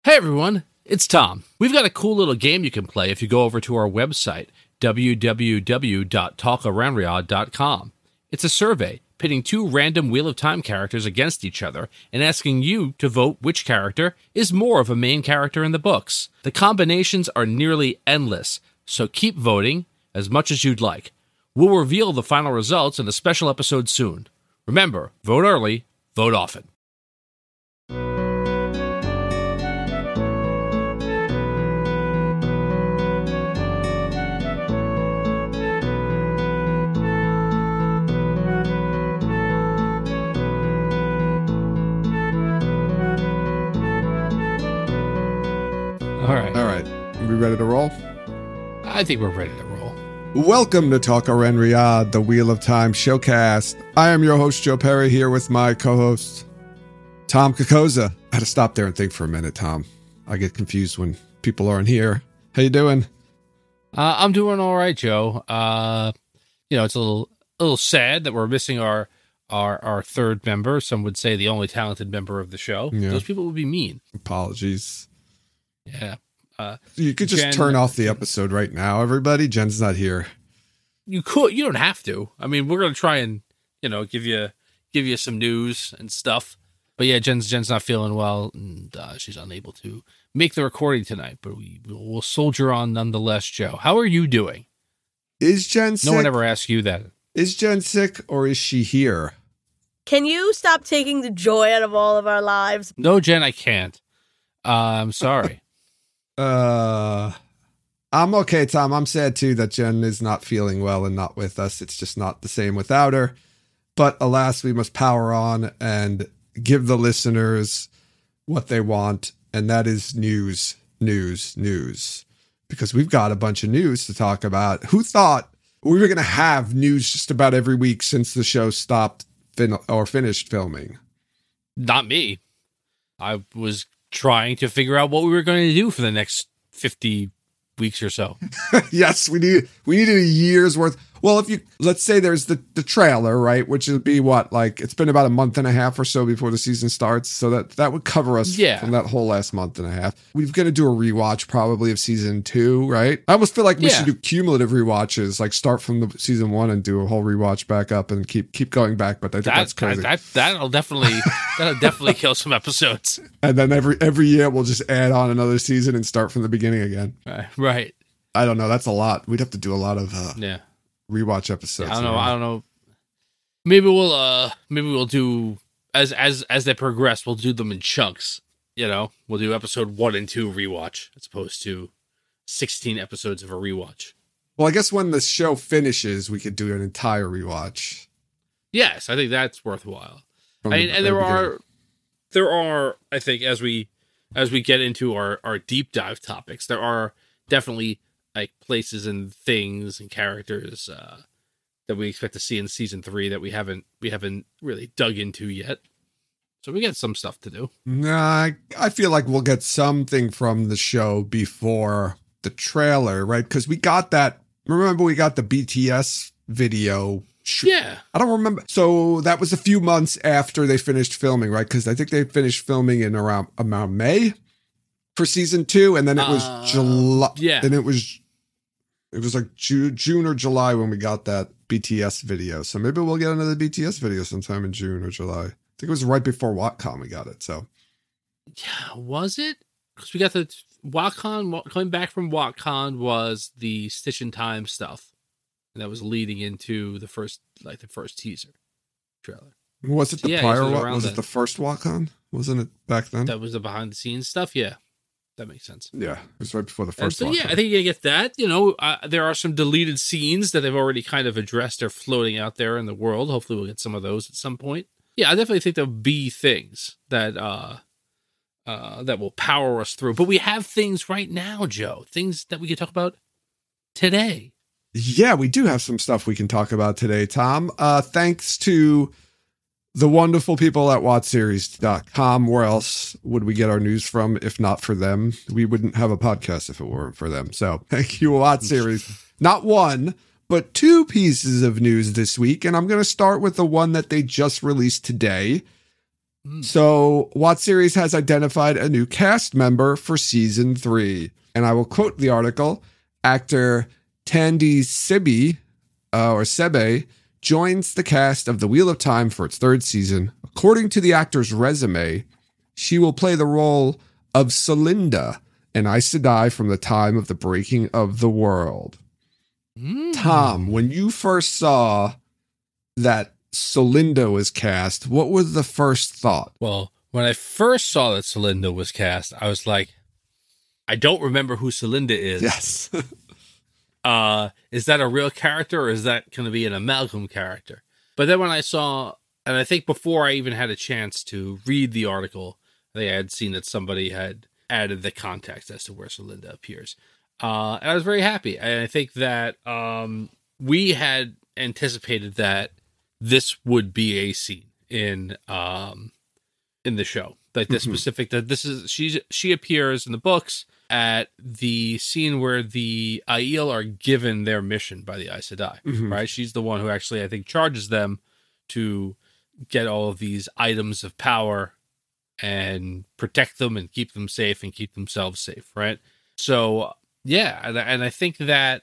Hey everyone, it's Tom. We've got a cool little game you can play if you go over to our website, www.talkaroundriyadh.com. It's a survey pitting two random Wheel of Time characters against each other and asking you to vote which character is more of a main character in the books. The combinations are nearly endless, so keep voting as much as you'd like. We'll reveal the final results in a special episode soon. Remember, vote early, vote often. All right. Are we ready to roll? I think we're ready to roll. Welcome to Talk Around Riyadh, the Wheel of Time showcast. I am your host, Joe Perry, here with my co-host, Tom Kokoza. I had to stop there and think for a minute, Tom. I get confused when people aren't here. How you doing? I'm doing all right, Joe. It's a little sad that we're missing our third member. Some would say the only talented member of the show. Yeah. Those people would be mean. Apologies. Yeah. You could just turn off the episode right now, everybody. Jen's not here. You could. You don't have to. I mean, we're going to try and, give you some news and stuff. But yeah, Jen's not feeling well, and she's unable to make the recording tonight. But we'll soldier on nonetheless, Joe. How are you doing? Is Jen sick? No one ever asks you that. Is Jen sick or is she here? Can you stop taking the joy out of all of our lives? No, Jen, I can't. I'm sorry. I'm okay, Tom. I'm sad too that Jen is not feeling well and not with us. It's just not the same without her. But alas, we must power on and give the listeners what they want, and that is news. Because we've got a bunch of news to talk about. Who thought we were going to have news just about every week since the show stopped or finished filming? Not me. I was trying to figure out what we were going to do for the next 50 weeks or so. Yes, we needed a year's worth. Well, let's say there's the trailer, right? Which would be it's been about a month and a half or so before the season starts. So that would cover us from that whole last month and a half. We're going to do a rewatch probably of season 2, right? I almost feel like we should do cumulative rewatches, like start from the season 1 and do a whole rewatch back up and keep going back. But I think that's crazy. That'll definitely kill some episodes. And then every year we'll just add on another season and start from the beginning again. Right. I don't know. That's a lot. We'd have to do a lot of rewatch episodes. I don't know. Maybe we'll do as they progress. We'll do them in chunks. We'll do episode 1 and 2 rewatch as opposed to 16 episodes of a rewatch. Well, I guess when the show finishes, we could do an entire rewatch. Yes, I think that's worthwhile. And there are, I think, as we get into our deep dive topics, there are definitely like places and things and characters that we expect to see in season 3 that we haven't really dug into yet. So we got some stuff to do. Nah, I feel like we'll get something from the show before the trailer, right? Because we got that. Remember, we got the BTS video. Yeah. I don't remember. So that was a few months after they finished filming, right? Because I think they finished filming in around May for season 2, and then it was July. Yeah. And it was like June or July when we got that BTS video. So maybe we'll get another BTS video sometime in June or July. I think it was right before WatCon we got it. So yeah, was it? Because we got the WatCon. Coming back from WatCon was the Stitch in Time stuff, and that was leading into the first teaser trailer. Was it the prior one? Was it the first WatCon? Wasn't it back then? That was the behind the scenes stuff. Yeah. That makes sense. Yeah, it was right before the first one. Yeah, I think you get that. There are some deleted scenes that they've already kind of addressed. They're floating out there in the world. Hopefully we'll get some of those at some point. Yeah, I definitely think there'll be things that will power us through. But we have things right now, Joe. Things that we can talk about today. Yeah, we do have some stuff we can talk about today, Tom. Thanks to the wonderful people at WatchSeries.com. Where else would we get our news from if not for them? We wouldn't have a podcast if it weren't for them. So thank you, WatchSeries. Not one, but 2 pieces of news this week. And I'm going to start with the one that they just released today. So, Watch Series has identified a new cast member for season 3. And I will quote the article. Actor Tandy Sebe joins the cast of The Wheel of Time for its 3rd season. According to the actor's resume, she will play the role of Celinda, an Aes Sedai from the time of the breaking of the world. Tom, when you first saw that Celinda was cast, what was the first thought? Well, when I first saw that Celinda was cast, I was like, I don't remember who Celinda is. Yes. Is that a real character or is that going to be an amalgam character? But then when I saw, and I think before I even had a chance to read the article, I had seen that somebody had added the context as to where Celinda appears. And I was very happy. And I think that we had anticipated that this would be a scene in the show, like this specific, that this is, she appears in the books at the scene where the Aiel are given their mission by the Aes Sedai, right? She's the one who actually, I think, charges them to get all of these items of power and protect them and keep them safe and keep themselves safe, right? So, yeah, and I think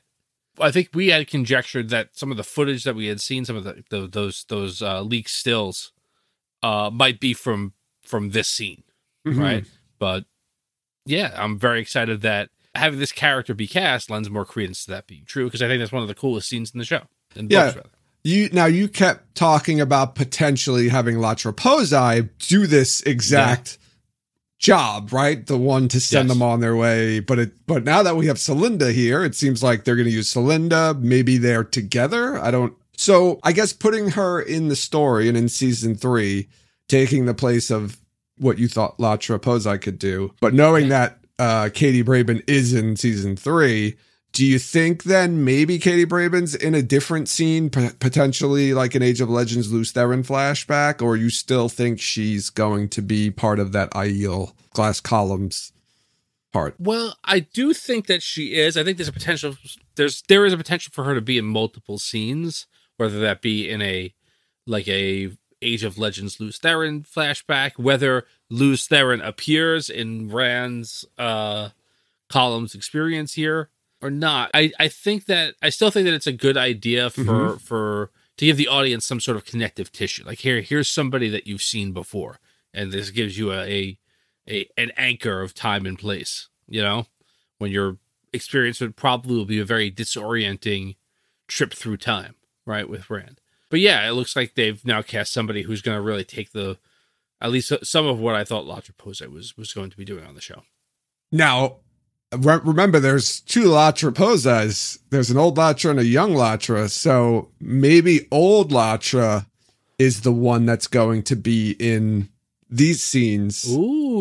we had conjectured that some of the footage that we had seen, some of those leaked stills, might be from this scene, right? But yeah, I'm very excited that having this character be cast lends more credence to that being true, because I think that's one of the coolest scenes in the show. You kept talking about potentially having Latra Pozai do this exact job, right? The one to send them on their way. But now that we have Celinda here, it seems like they're going to use Celinda. Maybe they're together. So I guess putting her in the story and in season 3, taking the place of what you thought Latra Pozai could do, but knowing that Katie Braben is in season 3, do you think then maybe Katie Braben's in a different scene, potentially like an Age of Legends Lews Therin flashback, or you still think she's going to be part of that Aiel glass columns part? Well, I do think that she is. I think there's a potential. There is a potential for her to be in multiple scenes, whether that be in a Age of Legends Lews Therin flashback, whether Lews Therin appears in Rand's columns experience here or not. I still think that it's a good idea for to give the audience some sort of connective tissue. Like here's somebody that you've seen before, and this gives you an anchor of time and place. You know, when your experience would probably be a very disorienting trip through time, right, with Rand. But yeah, it looks like they've now cast somebody who's going to really take at least some of what I thought Latra Pozai was going to be doing on the show. Now, remember, there's 2 Latra Pozais. There's an old Latra and a young Latra. So maybe old Latra is the one that's going to be in these scenes.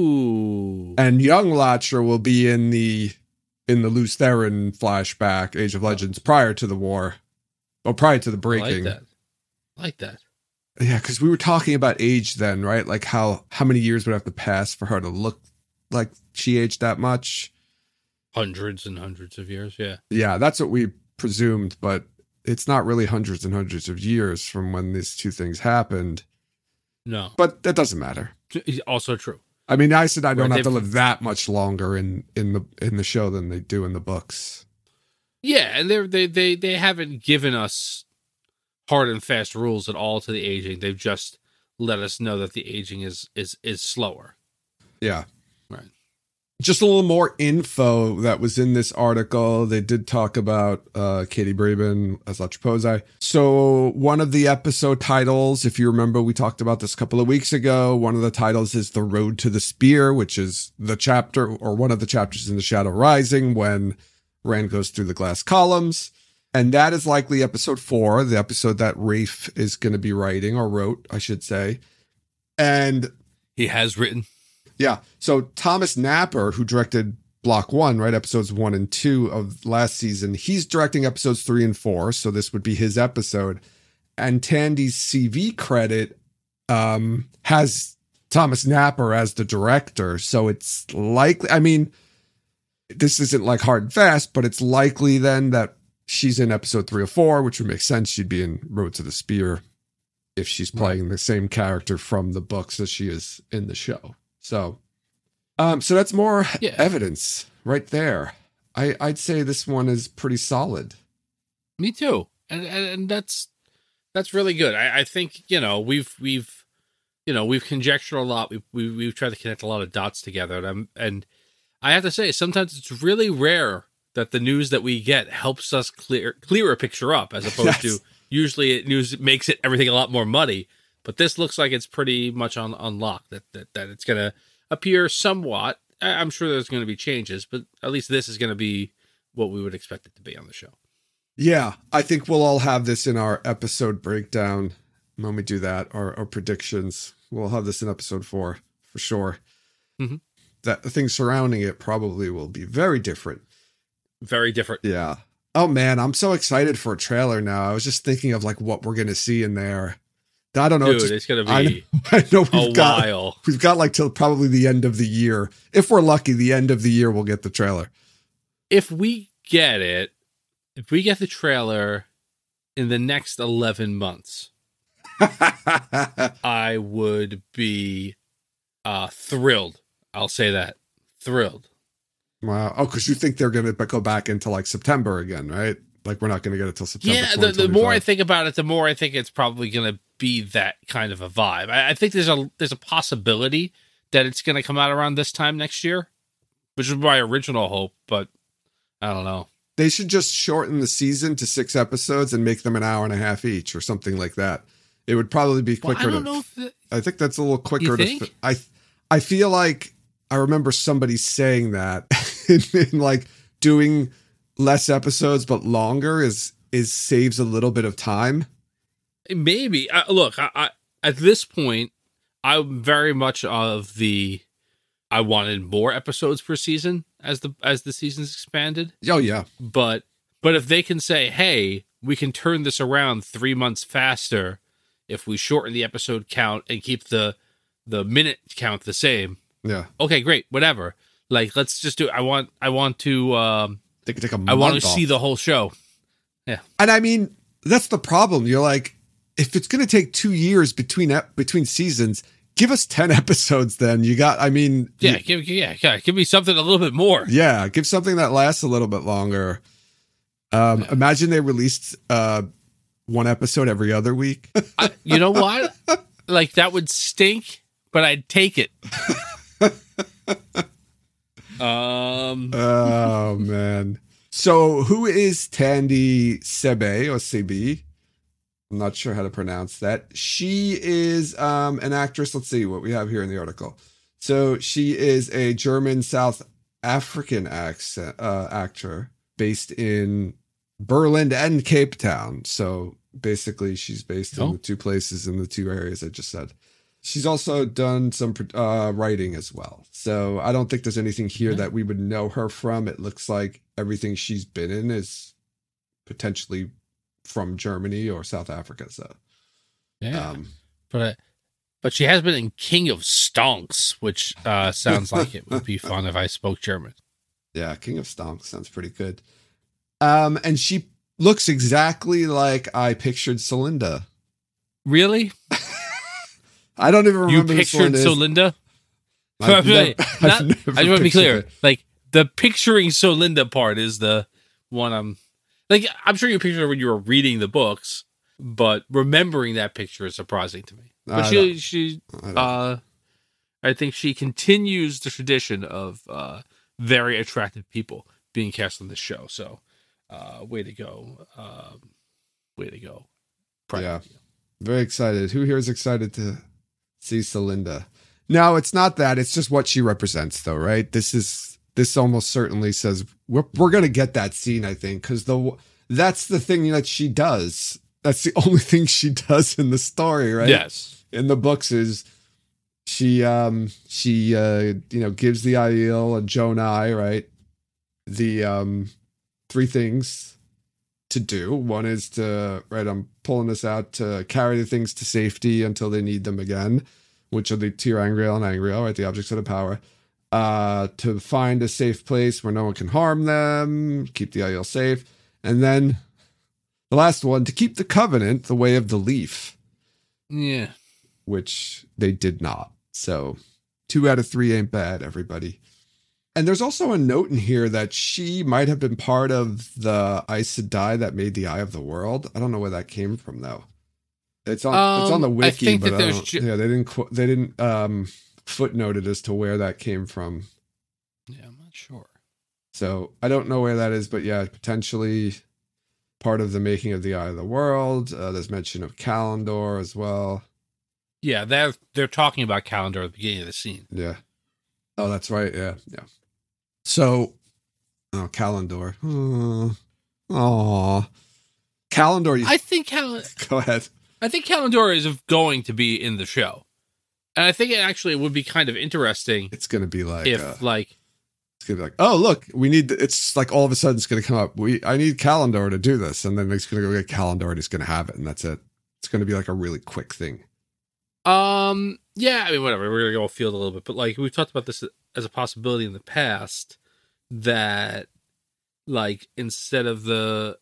Ooh. And young Latra will be in the Lews Therin flashback, Age of Legends, prior to the war. Or prior to the breaking. I like that. Yeah, because we were talking about age then, right? Like how many years would have to pass for her to look like she aged that much? Hundreds and hundreds of years, yeah. Yeah, that's what we presumed, but it's not really hundreds and hundreds of years from when these 2 things happened. No. But that doesn't matter. Also true. I mean, I said I don't have to live that much longer in the show than they do in the books. Yeah, and they haven't given us hard and fast rules at all to the aging. They've just let us know that the aging is slower. Yeah. Right. Just a little more info that was in this article. They did talk about Katie Braben as Latra Pozai. So one of the episode titles, if you remember, we talked about this a couple of weeks ago. One of the titles is The Road to the Spear, which is the chapter or one of the chapters in The Shadow Rising when Rand goes through the glass columns. And that is likely episode 4, the episode that Rafe is going to be writing, or wrote, I should say. And he has written. Yeah. So Thomas Napper, who directed Block 1, right, episodes 1 and 2 of last season, he's directing episodes 3 and 4. So this would be his episode. And Tandy's CV credit has Thomas Napper as the director. So it's likely, I mean, this isn't like hard and fast, but it's likely then that she's in episode 3 or 4, which would make sense. She'd be in Road to the Spear. if she's playing the same character from the books as she is in the show. So that's more evidence right there. I'd say this one is pretty solid. Me too. And that's really good. I think, we've conjectured a lot. We've tried to connect a lot of dots together. And I have to say, sometimes it's really rare that the news that we get helps us clear a picture up, as opposed to usually news makes everything a lot more muddy. But this looks like it's pretty much on lock, that it's going to appear somewhat. I'm sure there's going to be changes, but at least this is going to be what we would expect it to be on the show. Yeah, I think we'll all have this in our episode breakdown when we do that, or predictions. We'll have this in episode 4 for sure. Mm-hmm. That the things surrounding it probably will be very different. Very different. Yeah. Oh man, I'm so excited for a trailer now. I was just thinking of like what we're going to see in there. I don't know. Dude, it's going to be I know while. We've got like till probably the end of the year. If we're lucky, the end of the year we'll get the trailer. If we get the trailer in the next 11 months, I would be thrilled. I'll say that. Thrilled. Wow. Oh, because you think they're going to go back into like September again, right? Like we're not going to get it till September. Yeah, the more I think about it, the more I think it's probably going to be that kind of a vibe. I think there's a possibility that it's going to come out around this time next year, which is my original hope, but I don't know. They should just shorten the season to 6 episodes and make them an hour and a half each or something like that. It would probably be quicker. Well, I don't know if I think that's a little quicker. You think? I feel like I remember somebody saying that in like doing less episodes but longer is saves a little bit of time. Maybe. Look, I at this point, I'm very much of the I wanted more episodes per season as the seasons expanded. Oh yeah. But if they can say, hey, we can turn this around 3 months faster if we shorten the episode count and keep the minute count the same. Yeah. Okay, great. Whatever. Like, let's just do it. I want to they could take a month I want to off. see the whole show. Yeah. And I mean, that's the problem. You're like, if it's going to take 2 years between seasons, give us 10 episodes then. You got, I mean... Give me something a little bit more. Yeah, give something that lasts a little bit longer. Imagine they released one episode every other week. You know what? Like, that would stink, but I'd take it. Oh, man. So, who is Tandy Sebe, or Sebi? I'm not sure how to pronounce that. She is an actress. Let's see what we have here in the article. So she is a German South African actor based in Berlin and Cape Town. So basically she's based in the two places in the two areas I just said. She's also done some writing as well. So I don't think there's anything here that we would know her from. It looks like everything she's been in is potentially from Germany or South Africa. So yeah, but she has been in King of Stonks, which sounds like it would be fun if I spoke German. Yeah, King of Stonks sounds pretty good. And she looks exactly like I pictured Celinda. Really? I don't even remember. You pictured Celinda? I just want to be clear. Like, the picturing Celinda part is the one I'm sure you pictured her when you were reading the books, but remembering that picture is surprising to me. But I think she continues the tradition of very attractive people being cast on this show. So, way to go. Way to go. Yeah. Very excited. Who here is excited to see Celinda? No, it's not that. It's just what she represents, though, right? This almost certainly says we're going to get that scene, I think, because that's the thing that she does. That's the only thing she does in the story, right? Yes. In the books is she gives the Aiel and Jonai, right? The 3 things to do. One is to, I'm pulling this out, to carry the things to safety until they need them again, which are the Ter'angreal and Angreal, right? The objects of the power. To find a safe place where no one can harm them, keep the Aiel safe. And then the last one, to keep the covenant, the way of the leaf. Yeah. Which they did not. So 2 out of 3 ain't bad, everybody. And there's also a note in here that she might have been part of the Aes Sedai that made the Eye of the World. I don't know where that came from, though. It's on the wiki, I think but that they didn't footnote it as to where that came from. Yeah, I'm not sure. So I don't know where that is, but yeah, potentially part of the making of the Eye of the World. There's mention of Callandor as well. Yeah, they're talking about Callandor at the beginning of the scene. Yeah. Oh, that's right. Yeah. So, Callandor. Callandor. I think Go ahead. I think Callandor is going to be in the show, and I think it would be kind of interesting. It's going to be like it's going to be like, oh look, we need. It's like all of a sudden it's going to come up. I need Callandor to do this, and then he's going to go get Callandor, and he's going to have it, and that's it. It's going to be like a really quick thing. Yeah, I mean, whatever. We're gonna go field a little bit, but like we've talked about this as a possibility in the past, that like instead of the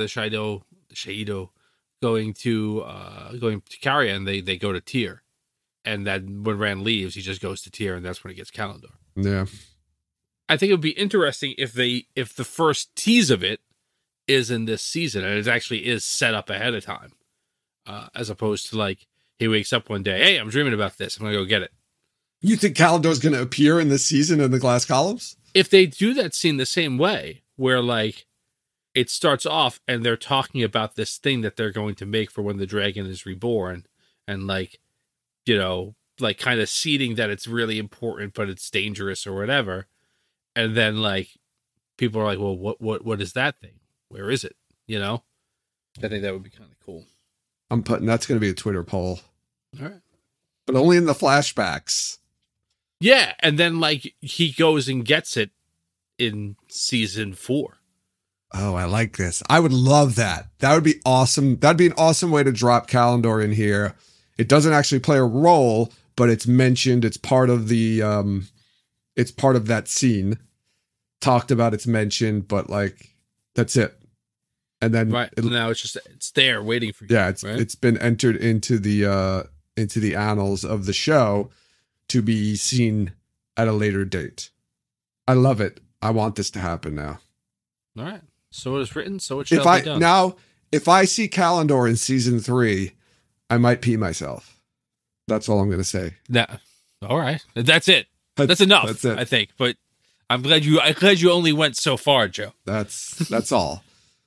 Shaido going to Carrion, they go to Tyr, and then when Rand leaves, he just goes to Tyr, and that's when he gets Callandor. Yeah, I think it would be interesting if the first tease of it is in this season, and it actually is set up ahead of time, as opposed to like. He wakes up one day, hey, I'm dreaming about this. I'm going to go get it. You think Callandor's going to appear in this season in the glass columns? If they do that scene the same way, where like it starts off and they're talking about this thing that they're going to make for when the dragon is reborn, and like, you know, like kind of seeding that it's really important, but it's dangerous or whatever. And then like people are like, well, what is that thing? Where is it? You know, I think that would be kind of cool. That's going to be a Twitter poll. All right. But only in the flashbacks. Yeah. And then like he goes and gets it in season 4. Oh, I like this. I would love that. That would be awesome. That'd be an awesome way to drop Callandor in here. It doesn't actually play a role, but it's mentioned. It's part of it's part of that scene. Talked about, it's mentioned, but like, that's it. And then now it's there waiting for you. Yeah, it's been entered into the annals of the show to be seen at a later date. I love it. I want this to happen now. All right. So it is written, so it shall be done. Now, if I see Callandor in season 3, I might pee myself. That's all I'm going to say. All right. That's it. That's enough. That's it. I think. But I'm glad you only went so far, Joe. That's all.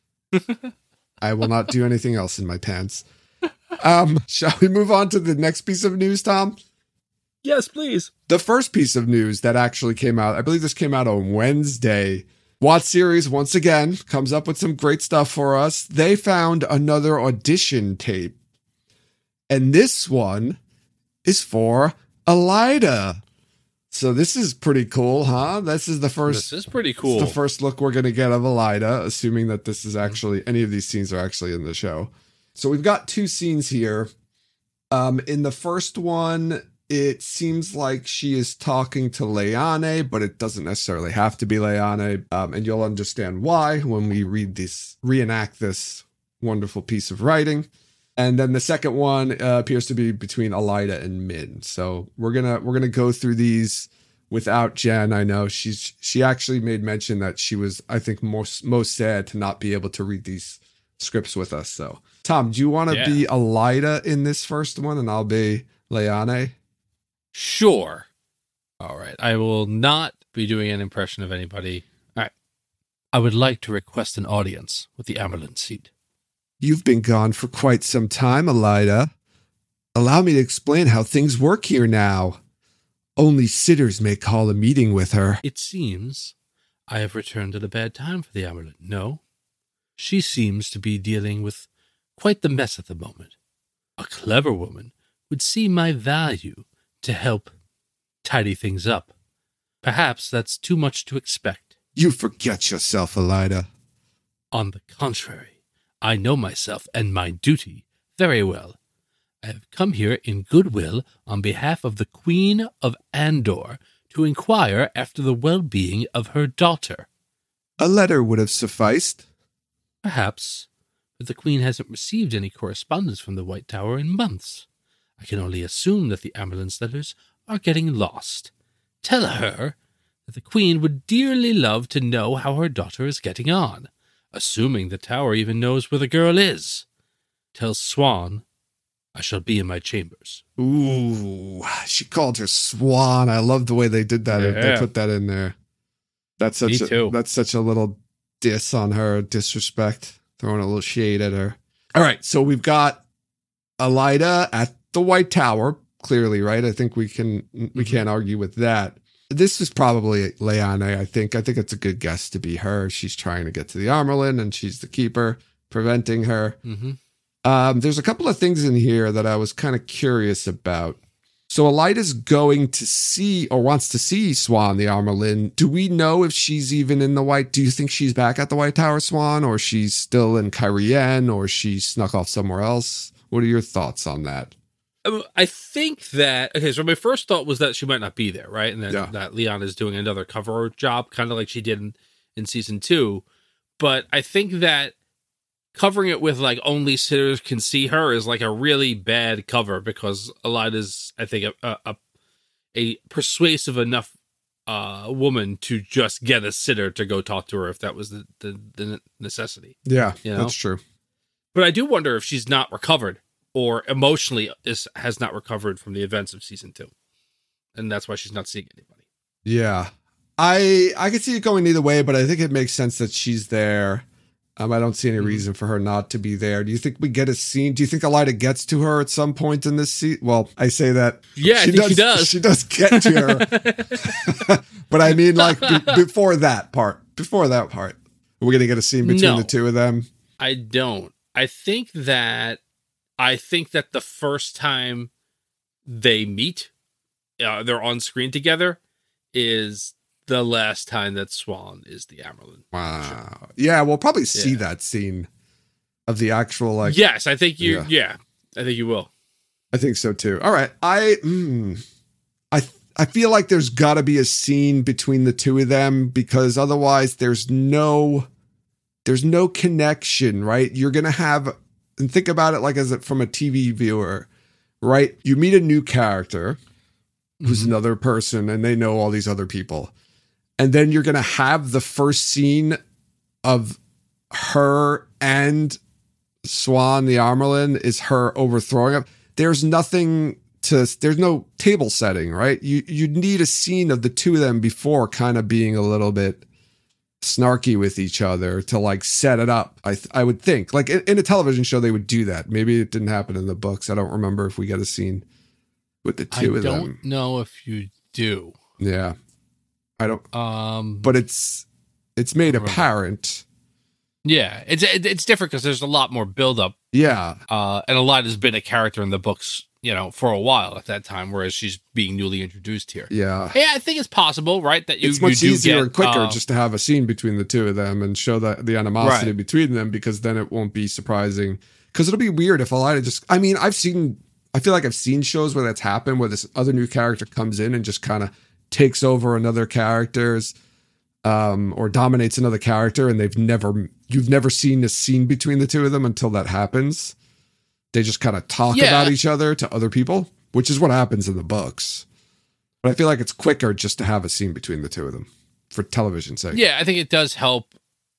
I will not do anything else in my pants. Shall we move on to the next piece of news, Tom? Yes, please. The first piece of news that actually came out, I believe this came out on Wednesday. Watch Series, once again, comes up with some great stuff for us. They found another audition tape. And this one is for Elaida. So this is pretty cool, huh? This is pretty cool. The first look we're going to get of Elaida, assuming that this is actually, any of these scenes are actually in the show. So we've got 2 scenes here. In the first one, it seems like she is talking to Leane, but it doesn't necessarily have to be Leane. And you'll understand why when we reenact this wonderful piece of writing. And then the second one appears to be between Elaida and Min. So we're gonna go through these without Jen. I know she actually made mention that she was, I think, most sad to not be able to read these scripts with us. So Tom, do you want to be Elaida in this first one, and I'll be Leane? Sure. All right. I will not be doing an impression of anybody. All right. I would like to request an audience with the Amyrlin Seat. You've been gone for quite some time, Elaida. Allow me to explain how things work here now. Only sitters may call a meeting with her. It seems I have returned at a bad time for the Amyrlin. No. She seems to be dealing with quite the mess at the moment. A clever woman would see my value to help tidy things up. Perhaps that's too much to expect. You forget yourself, Elaida. On the contrary. I know myself and my duty very well. I have come here in goodwill on behalf of the Queen of Andor to inquire after the well-being of her daughter. A letter would have sufficed. Perhaps, but the Queen hasn't received any correspondence from the White Tower in months. I can only assume that the Amyrlin letters are getting lost. Tell her that the Queen would dearly love to know how her daughter is getting on, assuming the tower even knows where the girl is. Tell Swan I shall be in my chambers. Ooh, she called her Swan. I love the way they did that. Yeah. They put that in there. That's such a little diss on her, disrespect, throwing a little shade at her. All right, so we've got Elaida at the White Tower, clearly, right? I think we can't argue with that. This is probably Lyanna, I think. I think it's a good guess to be her. She's trying to get to the Amyrlin, and she's the keeper, preventing her. Mm-hmm. There's a couple of things in here that I was kind of curious about. So Elaida's going to see, or wants to see, Swan, the Amyrlin. Do we know if she's even in the White? Do you think she's back at the White Tower, Swan, or she's still in Cairhien, or she snuck off somewhere else? What are your thoughts on that? I think that, okay, so my first thought was that she might not be there, right? And that Lyanna is doing another cover job, kind of like she did in season 2. But I think that covering it with like only sitters can see her is like a really bad cover, because Elaida's, I think, a persuasive enough woman to just get a sitter to go talk to her if that was the necessity. Yeah, that's true. But I do wonder if she's not recovered, or emotionally has not recovered from the events of season 2. And that's why she's not seeing anybody. Yeah. I could see it going either way, but I think it makes sense that she's there. I don't see any reason for her not to be there. Do you think we get a scene? Do you think Elaida gets to her at some point in this season? Well, I say that. Yeah, I think she does. She does get to her. But I mean, like, before that part. We're going to get a scene between the two of them? I don't. I think that the first time they meet, they're on screen together, is the last time that Swan is the Amyrlin. Wow. Yeah, we'll probably see that scene of the actual, like... Yes, I think I think you will. I think so too. All right. I feel like there's got to be a scene between the two of them, because otherwise there's no connection, right? You're going to have... And think about it like from a TV viewer, right? You meet a new character who's another person, and they know all these other people. And then you're going to have the first scene of her and Swan, the Amyrlin, is her overthrowing him. There's no table setting, right? You need a scene of the two of them before kind of being a little bit snarky with each other to like set it up. I would think, like in a television show, they would do that. Maybe it didn't happen in the books. I don't remember if we got a scene with the two of them. I don't know if you do. Yeah, I don't. But it's made apparent. Yeah, it's different because there's a lot more buildup. Yeah, and Elaida's been a character in the books, for a while at that time, whereas she's being newly introduced here. Yeah. Yeah, I think it's possible, right? That it's much easier and quicker just to have a scene between the two of them and show the animosity between them, because then it won't be surprising. Because it'll be weird if Elaida just... I mean, I feel like I've seen shows where that's happened, where this other new character comes in and just kind of takes over another character's, or dominates another character, and you've never seen a scene between the two of them until that happens. They just kind of talk about each other to other people, which is what happens in the books. But I feel like it's quicker just to have a scene between the two of them for television's sake. Yeah, I think it does help.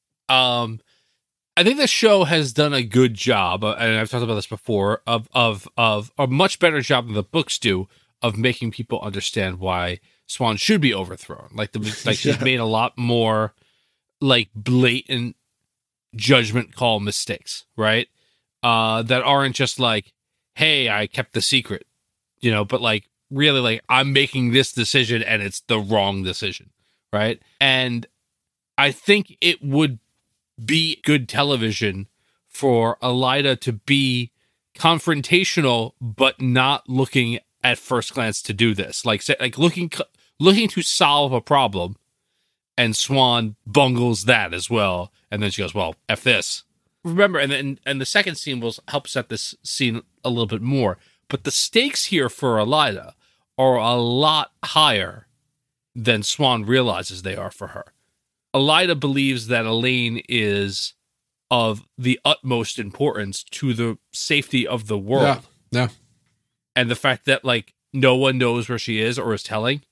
I think the show has done a good job, and I've talked about this before, of a much better job than the books do of making people understand why Swan should be overthrown. She's made a lot more like blatant judgment call mistakes, right? That aren't just like, hey, I kept the secret, but like really like I'm making this decision and it's the wrong decision, right? And I think it would be good television for Elaida to be confrontational, but not looking at first glance to do this, like looking to solve a problem, and Swan bungles that as well, and then she goes, well, F this. Remember, and the second scene will help set this scene a little bit more. But the stakes here for Elaida are a lot higher than Swan realizes they are for her. Elaida believes that Elaine is of the utmost importance to the safety of the world. Yeah. And the fact that, like, no one knows where she is or is telling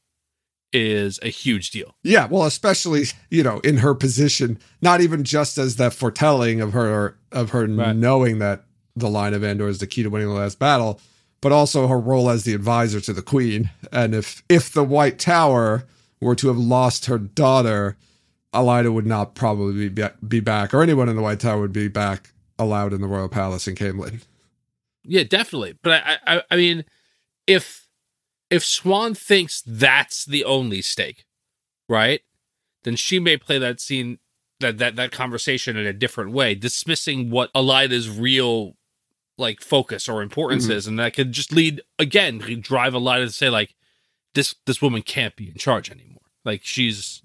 is a huge deal. Yeah, well, especially, in her position, not even just as that foretelling of her right. knowing that the line of Andor is the key to winning the last battle, but also her role as the advisor to the Queen. And if the White Tower were to have lost her daughter, Elaida would not probably be back, or anyone in the White Tower would be back allowed in the Royal Palace in Caemlyn. Yeah, definitely. But I mean, if Siuan thinks that's the only stake, right, then she may play that scene, that conversation in a different way, dismissing what Elaida's real, like, focus or importance is, and that could just drive Elaida to say, like, this woman can't be in charge anymore. Like, she's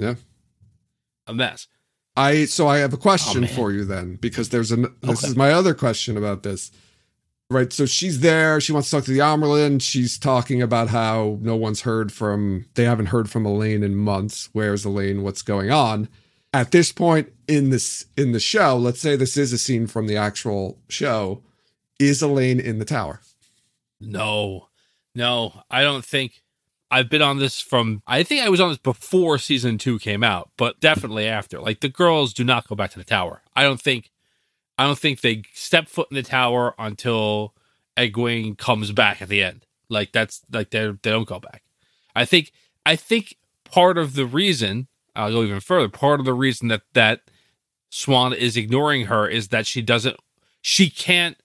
a mess. So I have a question for you then, because this is my other question about this. Right, so she's there. She wants to talk to the Amyrlin. She's talking about how they haven't heard from Elayne in months. Where's Elayne? What's going on? At this point in the show, let's say this is a scene from the actual show. Is Elayne in the tower? No, I don't think. I've been on this I think I was on this before season 2 came out, but definitely after. Like, the girls do not go back to the tower. I don't think they step foot in the tower until Egwene comes back at the end. Like, that's like they don't go back. I think part of the reason, I'll go even further, part of the reason that Siuan is ignoring her is that she can't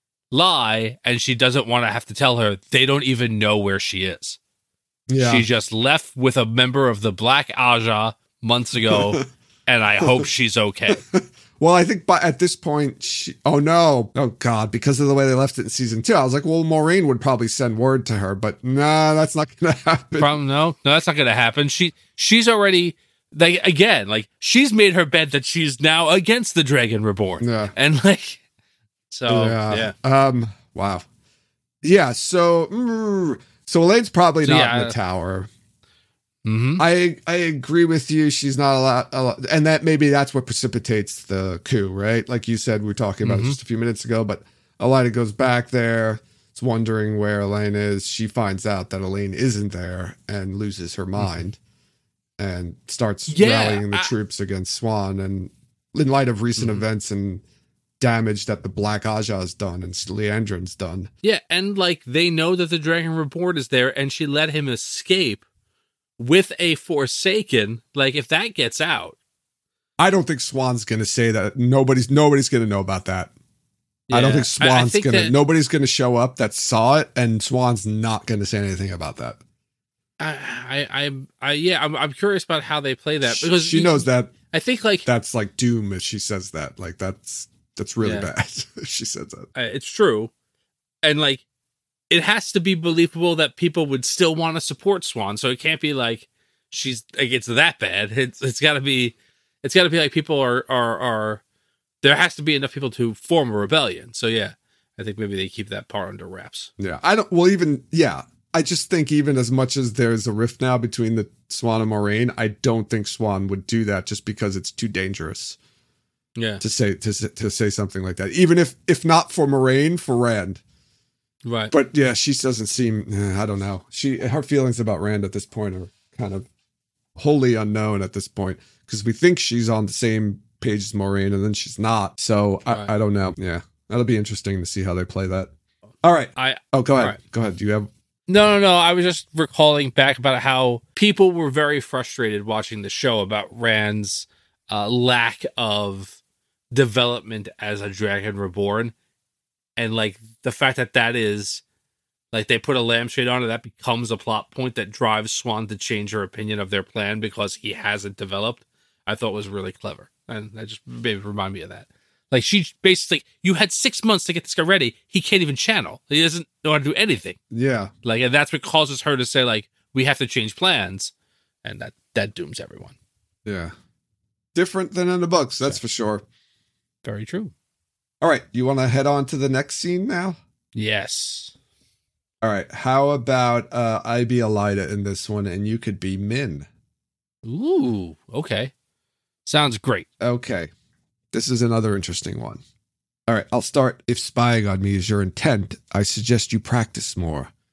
lie, and she doesn't want to have to tell her. They don't even know where she is. Yeah. She just left with a member of the Black Ajah months ago, and I hope she's okay. Well, I think at this point, because of the way they left it in season 2, I was like, well, Moiraine would probably send word to her, but nah, that's not going to happen. No, that's not going to happen. She's already, she's made her bed that she's now against the Dragon Reborn. Yeah. And wow. Yeah, so Elaine's probably not in the tower. Mm-hmm. I agree with you. She's not allowed, and that's what precipitates the coup, right? Like you said, we were talking about it just a few minutes ago. But Elaida goes back there. It's wondering where Elayne is. She finds out that Elayne isn't there and loses her mind and starts rallying the troops against Siuan. And in light of recent events and damage that the Black Ajah has done and Liandrin's done. Yeah, and they know that the Dragon Reborn is there, and she let him escape with a Forsaken. If that gets out, I don't think Siuan's going to say that. Nobody's going to know about that. Yeah, I don't think Siuan's going to. Nobody's going to show up that saw it, and Siuan's not going to say anything about that. I'm curious about how they play that, because she knows that. I think that's doom if she says that. That's really bad if she says that. It's true, and it has to be believable that people would still want to support Siuan. So it can't be she's it's that bad. It's got to be people are there has to be enough people to form a rebellion. So yeah, I think maybe they keep that part under wraps. Yeah, I just think even as much as there's a rift now between the Siuan and Moiraine, I don't think Siuan would do that just because it's too dangerous. Yeah, to say something like that, even if not for Moiraine, for Rand. Right. But yeah, she doesn't seem, I don't know. Her feelings about Rand at this point are kind of wholly unknown at this point, because we think she's on the same page as Moiraine, and then she's not. So right. I don't know. Yeah. That'll be interesting to see how they play that. All right. Go ahead. Right. Go ahead. Do you have? No. I was just recalling back about how people were very frustrated watching the show about Rand's lack of development as a Dragon Reborn. And the fact that is they put a lampshade on it, that becomes a plot point that drives Siuan to change her opinion of their plan because he hasn't developed, I thought was really clever. And that just maybe remind me of that. She basically, you had 6 months to get this guy ready. He can't even channel. He doesn't know how to do anything. Yeah. And that's what causes her to say, we have to change plans. And that dooms everyone. Yeah. Different than in the books, that's for sure. Very true. All right. You want to head on to the next scene now? Yes. All right. How about I be Elaida in this one and you could be Min? Ooh, okay. Sounds great. Okay. This is another interesting one. All right. I'll start. If spying on me is your intent, I suggest you practice more.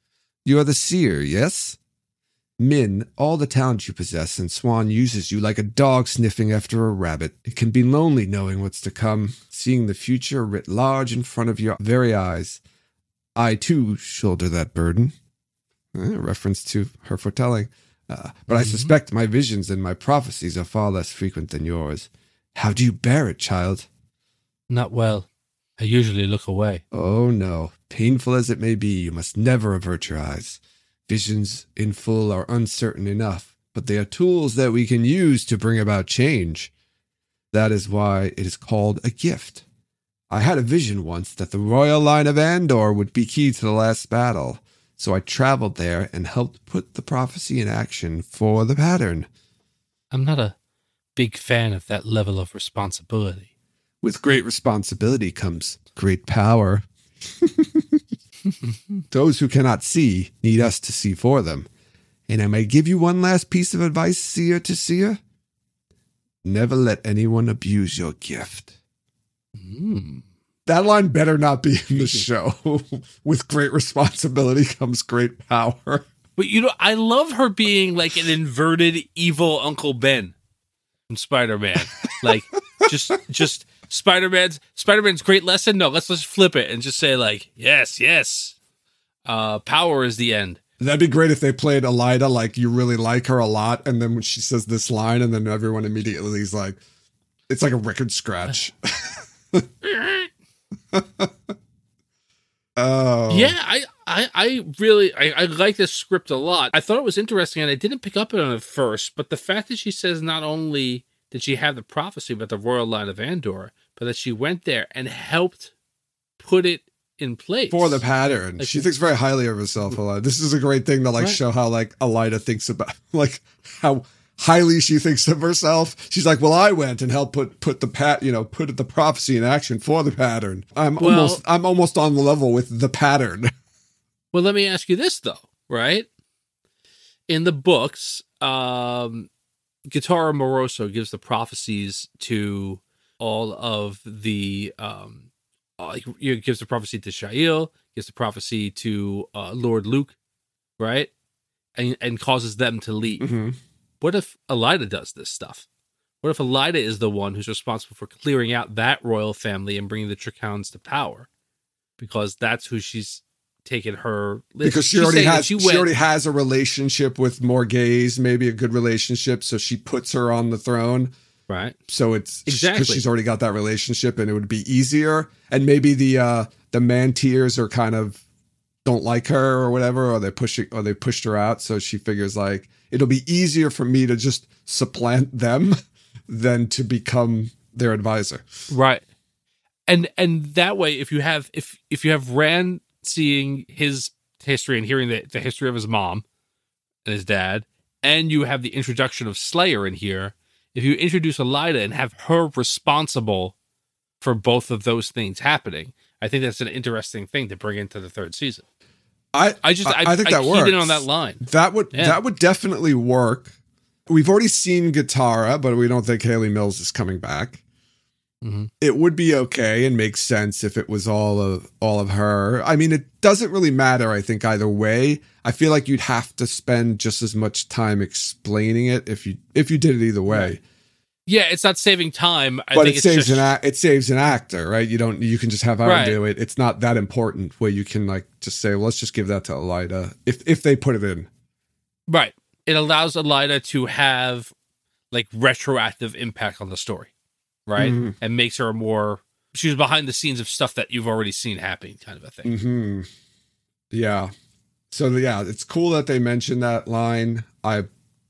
You are the seer, yes? Min, all the talent you possess, and Swan uses you like a dog sniffing after a rabbit. It can be lonely knowing what's to come, seeing the future writ large in front of your very eyes. I, too, shoulder that burden. A reference to her foretelling. But I suspect my visions and my prophecies are far less frequent than yours. How do you bear it, child? Not well. I usually look away. Oh, no. Painful as it may be, you must never avert your eyes. Visions in full are uncertain enough, but they are tools that we can use to bring about change. That is why it is called a gift. I had a vision once that the royal line of Andor would be key to the last battle, so I traveled there and helped put the prophecy in action for the pattern. I'm not a big fan of that level of responsibility. With great responsibility comes great power. Those who cannot see need us to see for them. And I may give you one last piece of advice, seer to seer. Never let anyone abuse your gift. That line better not be in the show. With great responsibility comes great power. But I love her being like an inverted evil Uncle Ben from Spider-Man. Like just Spider-Man's great lesson. No, let's just flip it and just say like, yes. Power is the end. That'd be great if they played Elida like you really like her a lot, and then when she says this line, and then everyone immediately is like, it's like a record scratch. Oh. Yeah, I really like this script a lot. I thought it was interesting, and I didn't pick up on it at first, but the fact that she says not only did she have the prophecy about the royal line of Andor, but that she went there and helped put it in place for the pattern. Like, she thinks very highly of herself, Elida. This is a great thing to like show how like Elida thinks about like how highly she thinks of herself. She's like, well, I went and helped put the prophecy in action for the pattern. I'm almost on the level with the pattern. Well, let me ask you this though, right? In the books, Gitara Moroso gives the prophecies to all of the gives the prophecy to Shael, gives the prophecy to Lord Luke, right? And causes them to leave. Mm-hmm. What if Elida does this stuff? What if Elida is the one who's responsible for clearing out that royal family and bringing the Tricounts to power? Because that's who she's taken her list. Because she already has a relationship with Morghese, maybe a good relationship, so she puts her on the throne. Right. So it's exactly because she's already got that relationship, and it would be easier. And maybe the Mantiers are kind of don't like her or whatever, or they pushed her out. So she figures like it'll be easier for me to just supplant them than to become their advisor. Right. And that way, if you have Rand seeing his history and hearing the history of his mom and his dad, and you have the introduction of Slayer in here. If you introduce Elida and have her responsible for both of those things happening, I think that's an interesting thing to bring into the third season. I think that works. In on that line. That would definitely work. We've already seen Gitara, but we don't think Hayley Mills is coming back. Mm-hmm. It would be okay and make sense if it was all of her. I mean, it doesn't really matter, I think, either way. I feel like you'd have to spend just as much time explaining it if you did it either way. Right. Yeah, it's not saving time. It saves an actor, right? You can just have Aaron do it. It's not that important where you can like just say, well, let's just give that to Elida if they put it in. Right. It allows Elida to have like retroactive impact on the story. Right. Mm-hmm. And makes her she's behind the scenes of stuff that you've already seen happening, kind of a thing. Mm-hmm. Yeah. So yeah, it's cool that they mentioned that line. I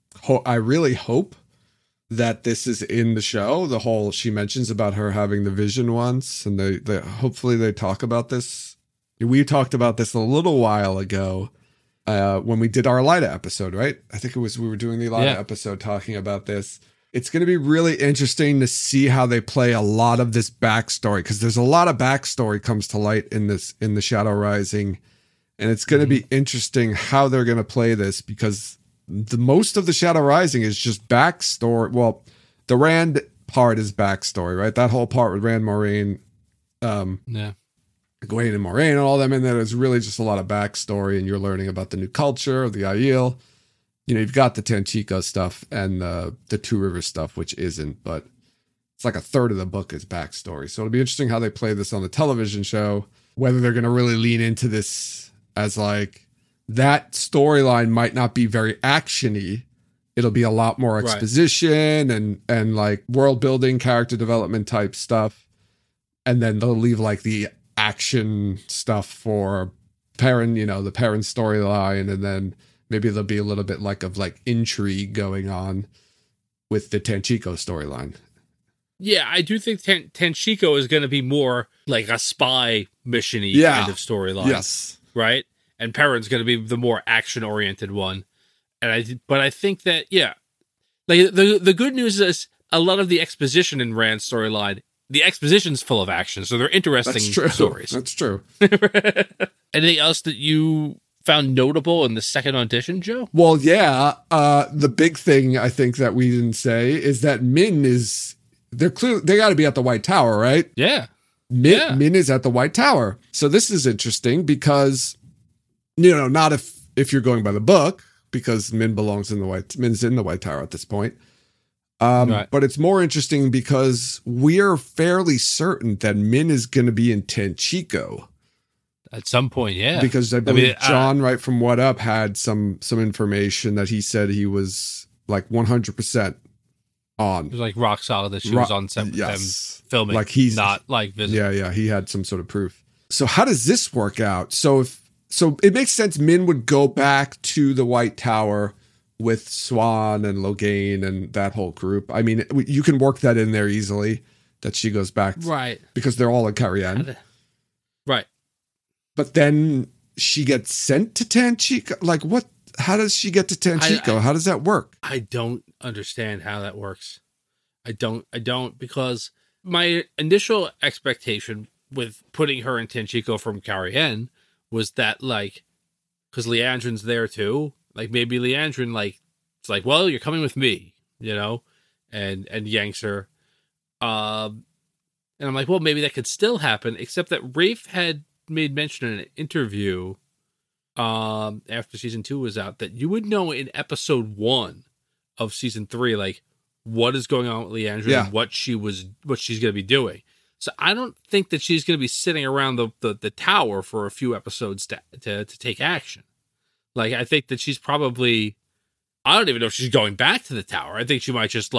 really hope that this is in the show. The whole she mentions about her having the vision once, and they hopefully they talk about this. We talked about this a little while ago when we did our Elida episode, right? I think we were doing the Elida episode talking about this. It's going to be really interesting to see how they play a lot of this backstory, because there's a lot of backstory comes to light in the Shadow Rising, and it's going to be interesting how they're going to play this, because the most of the Shadow Rising is just backstory. Well, the Rand part is backstory, right? That whole part with Rand Moraine, Egwene and Moraine and all them in there. There's really just a lot of backstory, and you're learning about the new culture of the Aiel. You've got the Tanchico stuff and the Two Rivers stuff, which isn't, but it's like a third of the book is backstory. So it'll be interesting how they play this on the television show, whether they're going to really lean into this as like that storyline might not be very action-y. It'll be a lot more exposition and like world building, character development type stuff. And then they'll leave like the action stuff for Perrin, the Perrin storyline. And then maybe there'll be a little bit like intrigue going on with the Tanchico storyline. Yeah, I do think Tanchico is going to be more like a spy mission-y kind of storyline. Yes. Right? And Perrin's going to be the more action-oriented one. But I think that, like the good news is a lot of the exposition in Rand's storyline, the exposition's full of action, so they're interesting stories. That's true. Anything else that you found notable in the second audition, Joe? Well, yeah. The big thing I think that we didn't say is that Min they got to be at the White Tower, right? Yeah. Min is at the White Tower. So this is interesting because, not if you're going by the book, because Min's in the White Tower at this point. But it's more interesting because we're fairly certain that Min is going to be in Tanchico. At some point, yeah. Because I believe John, right from What Up, had some information that he said he was like 100% on. It was like rock solid that she was on set with them filming. Like he's not like visiting. Yeah, he had some sort of proof. So how does this work out? So it makes sense Min would go back to the White Tower with Swan and Logain and that whole group. I mean, you can work that in there easily, that she goes back. Right. Because they're all in Carienne. Right. But then she gets sent to Tanchico. Like, what? How does she get to Tanchico? How does that work? I don't understand how that works. I don't, because my initial expectation with putting her in Tanchico from Carienne was that, like, because Liandrin's there too, like maybe Liandrin, like, it's like, well, you're coming with me, and yanks her. And I'm like, well, maybe that could still happen, except that Rafe had made mention in an interview after season 2 was out that you would know in episode 1 of season 3, like, what is going on with Liandrin and what she's going to be doing. So I don't think that she's going to be sitting around the tower for a few episodes to take action. Like, I think that she's probably, I don't even know if she's going back to the tower. I think she might just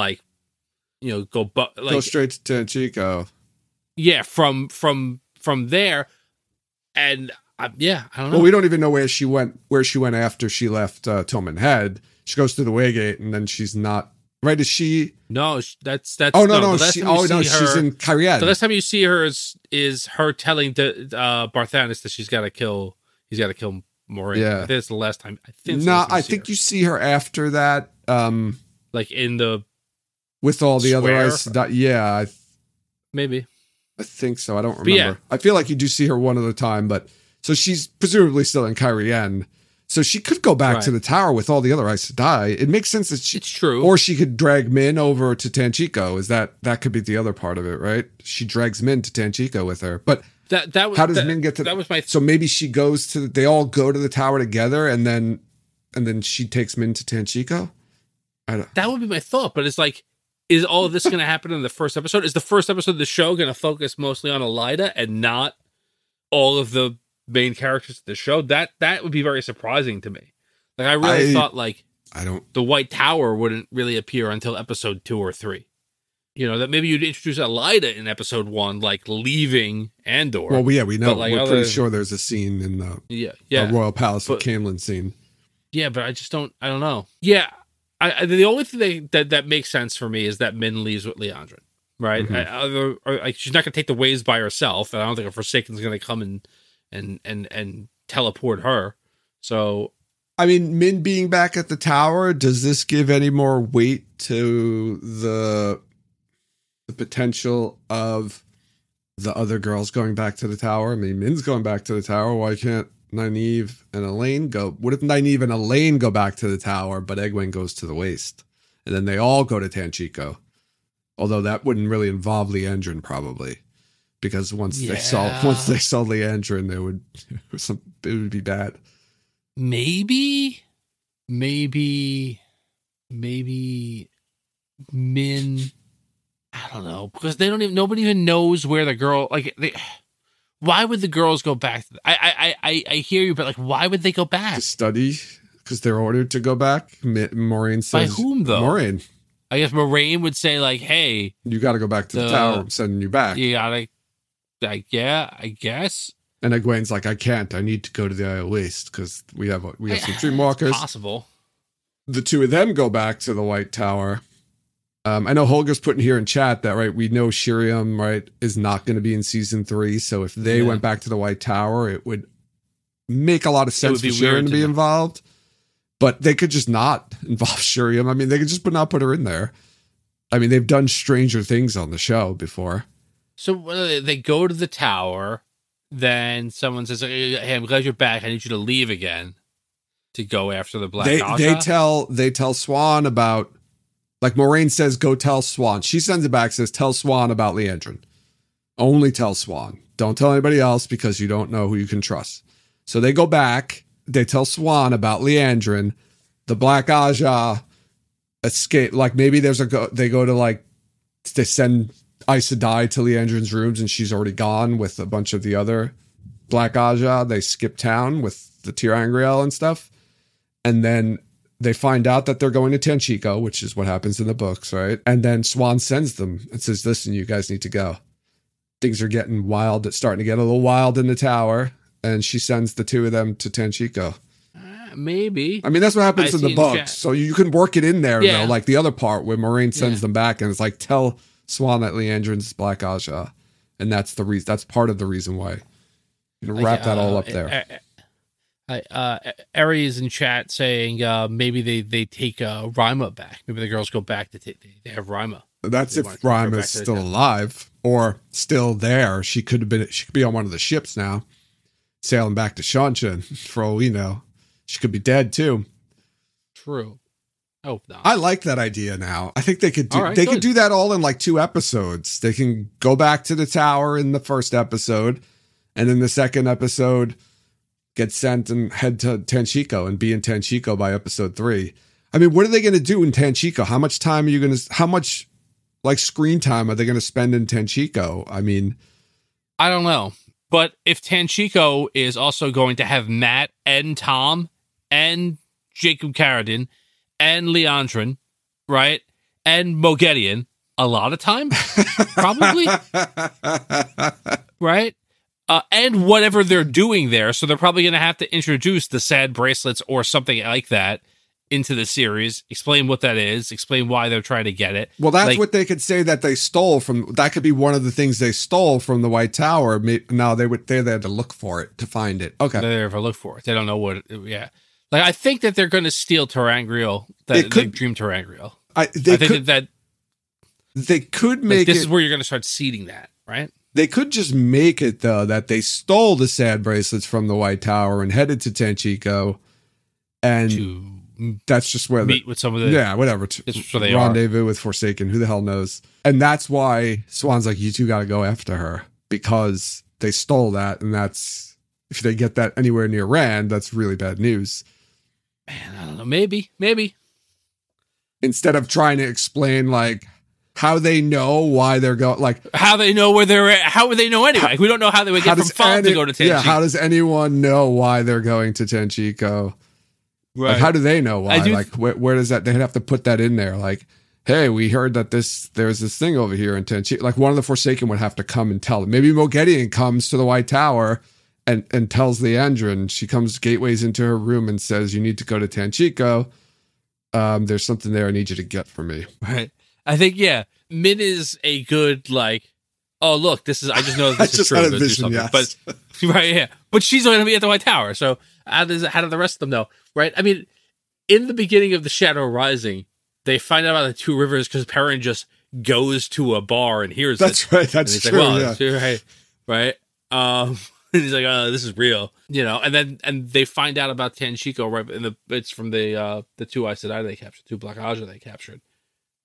go straight to Tanchico. Yeah, from there, and I don't know. Well, we don't even know where she went after she left Tillman Head. She goes through the Waygate, and then she's not. Right? Is she? No, that's. Oh no! She's in Carienne. The last time you see her is her telling Barthanes that he's got to kill Moraine. Yeah, I think it's the last time. I think you see her after that. Like in the with all the other Aes Sedai. Yeah, maybe. I think so. I don't remember. I feel like you do see her one other time, but so she's presumably still in Carienne. So she could go back to the tower with all the other Aes Sedai. It makes sense that it's true. Or she could drag Min over to Tanchico. That could be the other part of it, right? She drags Min to Tanchico with her. But how does Min get to that? Was my so maybe she goes to. They all go to the tower together, and then she takes Min to Tanchico. That would be my thought, but it's like, is all of this going to happen in the first episode? Is the first episode of the show going to focus mostly on Elaida and not all of the main characters of the show? That would be very surprising to me. Like, I really thought, like, the White Tower wouldn't really appear until episode 2 or 3. That maybe you'd introduce Elaida in episode 1, like leaving Andor. Well, yeah, we know. Like, we're pretty sure there's a scene in the Royal Palace of Camlann scene. Yeah, but I don't know. Yeah. The only thing that makes sense for me is that Min leaves with Liandrin, right? Mm-hmm. She's not going to take the waves by herself, and I don't think a Forsaken's going to come and teleport her. So, I mean, Min being back at the tower, does this give any more weight to the potential of the other girls going back to the tower? I mean, Min's going back to the tower. Why can't Nynaeve and Elaine go? What if Nynaeve and Elaine go back to the tower, but Egwene goes to the Waste, and then they all go to Tanchico? Although that wouldn't really involve Liandrin, probably, because once they saw Liandrin, it would be bad. Maybe Min. I don't know, because nobody even knows where the girl, why would the girls go back? I hear you, but why would they go back? To study, because they're ordered to go back. Moiraine says. By whom, though? Moiraine. I guess Moiraine would say, hey, you got to go back to the tower. I'm sending you back. You gotta, I guess. And Egwene's I can't. I need to go to the Isle Waste because we have some Dreamwalkers. Possible. The two of them go back to the White Tower. I know Holger's putting here in chat that, right, we know Shiriam, right, is not going to be in season 3. So if they went back to the White Tower, it would make a lot of sense for Shiriam to be involved. But they could just not involve Shiriam. I mean, they could just not put her in there. I mean, they've done Stranger Things on the show before. So they go to the tower. Then someone says, hey, I'm glad you're back. I need you to leave again to go after the Black Aja. They tell Swan about, Moiraine says, go tell Swan. She sends it back, says, tell Swan about Liandrin. Only tell Swan. Don't tell anybody else because you don't know who you can trust. So they go back. They tell Swan about Liandrin. The Black Aja escape. Maybe they send Aes Sedai to Liandrin's rooms and she's already gone with a bunch of the other Black Aja. They skip town with the Tirangriel and stuff. And then they find out that they're going to Tanchico, which is what happens in the books, right? And then Swan sends them and says, listen, you guys need to go. Things are getting wild. It's starting to get a little wild in the tower. And she sends the two of them to Tanchico. Maybe. I mean, that's what happens in the books. So you can work it in there, though, like the other part where Moiraine sends them back and it's tell Swan that Liandrin's Black Aja. And that's the reason. That's part of the reason why. You know, wrap that all up there. Aries in chat saying maybe they take Rima back. Maybe the girls go back to they have Rima. That's if Rima is still alive or still there. She could be on one of the ships now, sailing back to Seanchan. For all we know, she could be dead too. True. Oh, no. I like that idea now. I think they could do could do that all in 2 episodes. They can go back to the tower in the first episode, and in the second episode get sent and head to Tanchico and be in Tanchico by episode 3. I mean, what are they going to do in Tanchico? How much time are you going to, how much screen time are they going to spend in Tanchico? I mean, I don't know. But if Tanchico is also going to have Matt and Tom and Jacob Carradine and Liandrin, right? And Moghedien, a lot of time, probably, right? And whatever they're doing there. So they're probably going to have to introduce the sad bracelets or something like that into the series, explain what that is, explain why they're trying to get it. Well, that's what they could say that they stole from. That could be one of the things they stole from the White Tower. Now they had to look for it to find it. Okay. They never look for it. They don't know what, yeah. I think that they're going to steal Terangriel, Dream Terangriel. They could make this is where you're going to start seeding that, right? They could just make it, though, that they stole the sad bracelets from the White Tower and headed to Tanchico. And that's just where meet with some of the... Yeah, whatever. Rendezvous with Forsaken. Who the hell knows? And that's why Swan's like, you two got to go after her. Because they stole that. And that's... If they get that anywhere near Rand, that's really bad news. Man, I don't know. Maybe. Instead of trying to explain, how they know why they're going, how they know where they're at. How would they know anyway? We don't know how they would get from Falme to go to Tanchico. Yeah, how does anyone know why they're going to Tanchico? Right. How do they know why? Where does that? They'd have to put that in there. Hey, we heard that there's this thing over here in Tanchico. One of the Forsaken would have to come and tell them. Maybe Moghedien comes to the White Tower and tells Liandrin. She comes gateways into her room and says, "You need to go to Tanchico. There's something there I need you to get for me." Right. I think, Min is a good, oh, look, this is, I just know this is true. Had a vision, yes. But, right, yeah. But she's going to be at the White Tower, so how do the rest of them know, right? I mean, in the beginning of The Shadow Rising, they find out about the Two Rivers because Perrin just goes to a bar and hears That's it. Right, that's true, yeah. Right? And he's like, oh, this is real, and they find out about Tanchico, right? It's from the two Aes Sedai they captured, two Black Aja they captured, right?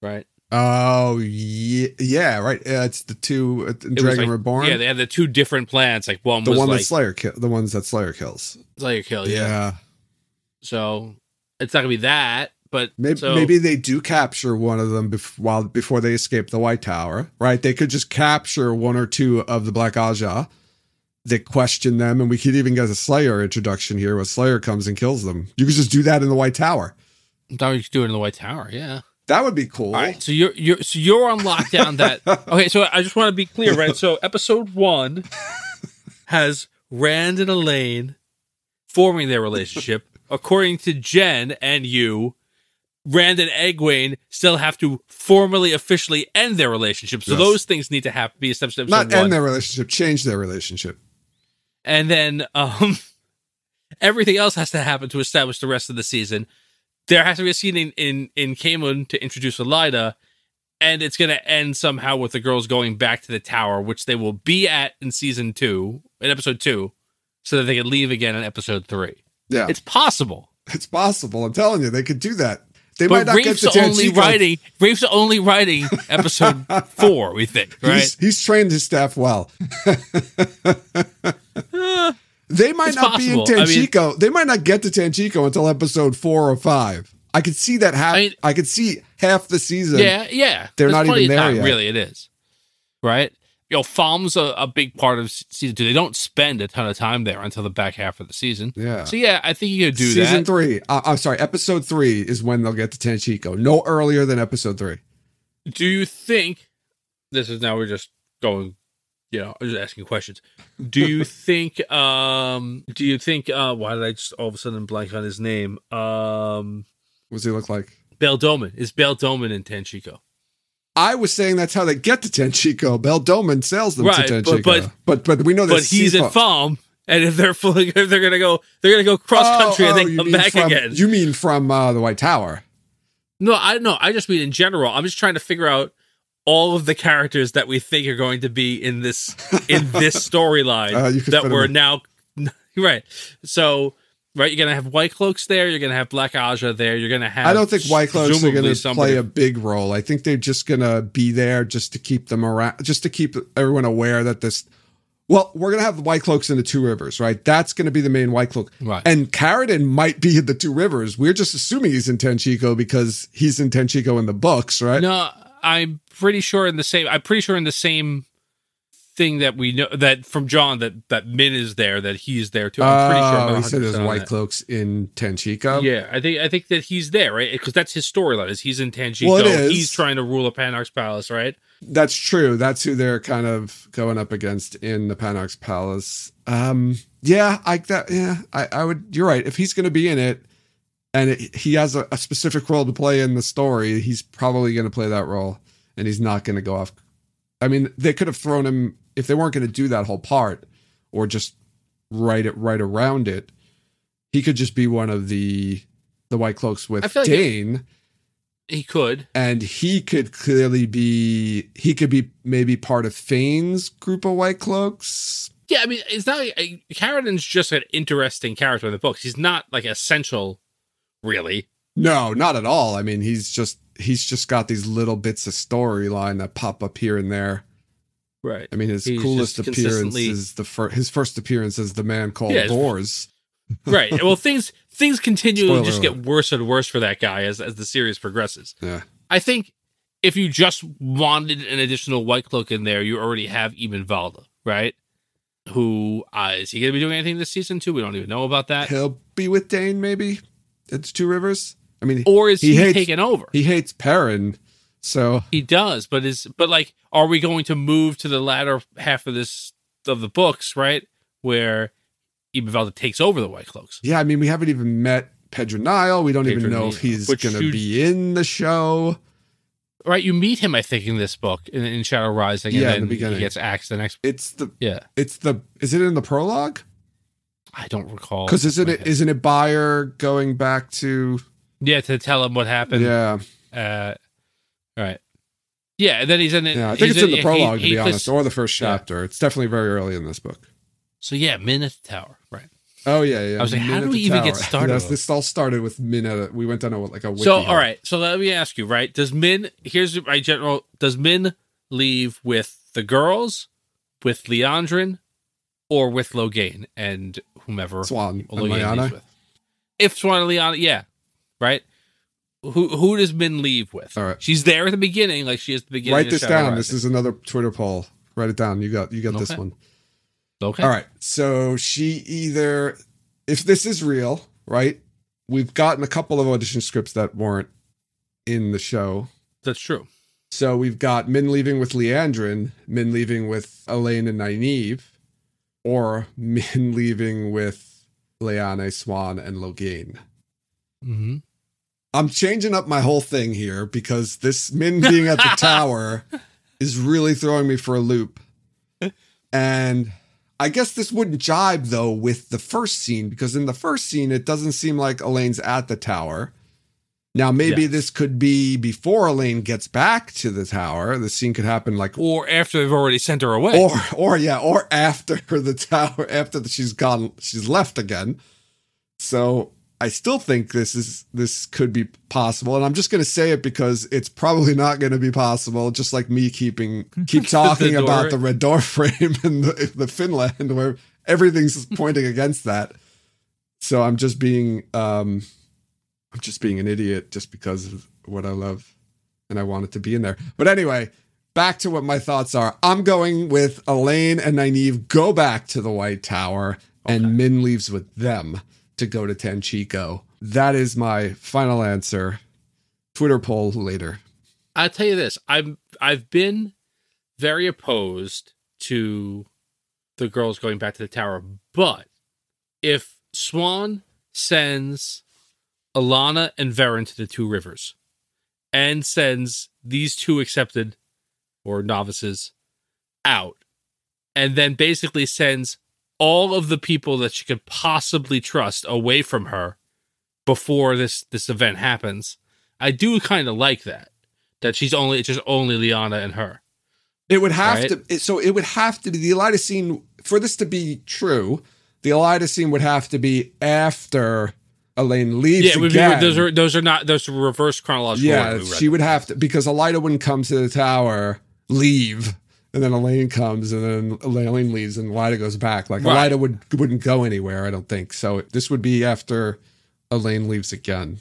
Oh, yeah, right. It's the two Dragon Reborn. Yeah, they had the two different plans. Like one the was one like that Slayer the ones that Slayer kills. Slayer kill, yeah. So it's not gonna be that, but maybe they do capture one of them before they escape the White Tower, right? They could just capture one or two of the Black Aja. They question them, and we could even get a Slayer introduction here where Slayer comes and kills them. You could just do that in the White Tower. I thought you could do it in the White Tower, yeah. That would be cool. All right, so you're on lockdown. Okay, so I just want to be clear, right? So episode 1 has Rand and Elaine forming their relationship. According to Jen and you, Rand and Egwene still have to formally, officially end their relationship. So those things need to be established in episode 1. Not end their relationship, change their relationship. And then everything else has to happen to establish the rest of the season. There has to be a scene in Caemlyn to introduce Elaida, and it's going to end somehow with the girls going back to the tower, which they will be at in episode 2, so that they can leave again in episode 3. Yeah. It's possible. It's possible. I'm telling you, they could do that. They might not get to Tanchico. Rafe's only writing episode 4, we think, right? He's trained his staff well. They might not be in Tanchico. They might not get to Tanchico until episode 4 or 5. I could see that I could see half the season. Yeah. They're not even there yet. Really, it is. Right? Falm's a big part of season 2. They don't spend a ton of time there until the back half of the season. Yeah. So, I think you could do season that. Season 3. I'm sorry, episode 3 is when they'll get to Tanchico. No earlier than episode 3. Do you think, we're just going, I'm just asking questions. Do you think, why did I just all of a sudden blank on his name? What does he look like? Bayle Domon. Is Bayle Domon in Tanchico? I was saying that's how they get to Tanchico. Bayle Domon sails them to Tanchico. But we know that. But he's at Falm, and if they're gonna go cross country and then come back again. You mean from the White Tower? No, I just mean in general. I'm just trying to figure out all of the characters that we think are going to be in this storyline that we're now right. So. Right, you're going to have White Cloaks there, you're going to have Black Aja there, you're going to have... I don't think White Cloaks are going to play a big role. I think they're just going to be there just to keep them around, just to keep everyone aware that this... Well, we're going to have the White Cloaks in the Two Rivers, right? That's going to be the main White Cloak. Right. And Carradine might be in the Two Rivers. We're just assuming he's in Tanchico because he's in Tanchico in the books, right? No, I'm pretty sure in the same thing that we know that from John that Min is there, that he's there too. I'm pretty sure. He said there's White Cloaks in Tanchico. Yeah, I think that he's there, right? Because that's his storyline. Is he's in Tanchico? Well, it is. He's trying to rule a Panarch's palace, right? That's true. That's who they're kind of going up against in the Panarch's palace. I would. You're right. If he's going to be in it, and he has a specific role to play in the story, he's probably going to play that role, and he's not going to go off. I mean, they could have thrown him. If they weren't going to do that whole part or just write it right around it, he could just be one of the White Cloaks with Dane. He could. And he could clearly be maybe part of Fane's group of White Cloaks. Yeah, I mean, it's not Carradine's just an interesting character in the books. He's not like essential, really. No, not at all. I mean, he's just got these little bits of storyline that pop up here and there. Right. I mean, his coolest appearance is his first appearance as the man called Bors. Right. Well, things continue to just get worse and worse for that guy as the series progresses. Yeah. I think if you just wanted an additional White Cloak in there, you already have Ibn Valda, right? Who is he going to be doing anything this season too? We don't even know about that. He'll be with Dane, maybe. It's Two Rivers. I mean, or is he taken over? He hates Perrin. So he does, but are we going to move to the latter half of the books, right, where Ibn Valda takes over the White Cloaks? Yeah, I mean, we haven't even met Pedro. We don't even know if he's going to be in the show. Right, you meet him, I think, in this book in Shadow Rising, and then in the beginning. He gets axed the next. Is it in the prologue? I don't recall because isn't it Bayer going back to to tell him what happened? Yeah. Right. Yeah, and then he's in it. Yeah, I think it's in the prologue, to be honest, or the first chapter. Yeah. It's definitely very early in this book. So yeah, Min at the tower, right? Oh yeah. I was like, how do we even get started? This all started with Min. We went down a wiki. So all right. So let me ask you. Right? Does Min? Here's my general. Does Min leave with the girls, with Liandrin, or with Logain and whomever Swan and Logain Lyanna? leaves with? If Swan and Lyanna, yeah, right. Who does Min leave with? All right. She's there at the beginning, like she is at the beginning. Write this down. This is another Twitter poll. Write it down. You got this one. Okay. All right. So she either, if this is real, right? We've gotten a couple of audition scripts that weren't in the show. That's true. So we've got Min leaving with Liandrin, Min leaving with Elaine and Nynaeve, or Min leaving with Lyanna, Swan, and Logain. Mm-hmm. I'm changing up my whole thing here because this Min being at the tower is really throwing me for a loop. And I guess this wouldn't jibe, though, with the first scene, because in the first scene, it doesn't seem like Elaine's at the tower. Now, maybe this could be before Elaine gets back to the tower. The scene could happen like... Or after they've already sent her away. Or after the tower, after she's gone, she's left again. So I still think this could be possible. And I'm just going to say it because it's probably not going to be possible, just like me keep talking about the red door frame and the Finland, where everything's pointing against that. So I'm just being... I'm just being an idiot just because of what I love and I want it to be in there. But anyway, back to what my thoughts are. I'm going with Elaine and Nynaeve go back to the White Tower and Min leaves with them to go to Tanchico. That is my final answer. Twitter poll later. I'll tell you this. I've been very opposed to the girls going back to the tower, but if Swan sends Alana and Verin to the Two Rivers and sends these two accepted or novices out, and then basically sends all of the people that she could possibly trust away from her before this event happens, I do kind of like that it's just only Lyanna and her. It would have to. So it would have to be the Elida scene for this to be true. The Elida scene would have to be after Elaine leaves again. Those are reverse chronological. Yeah, she would have to, because Elida wouldn't come to the tower, leave, and then Elaine comes, and then Elaine leaves, and Elida goes back. Like Elida wouldn't go anywhere, I don't think. So this would be after Elaine leaves again.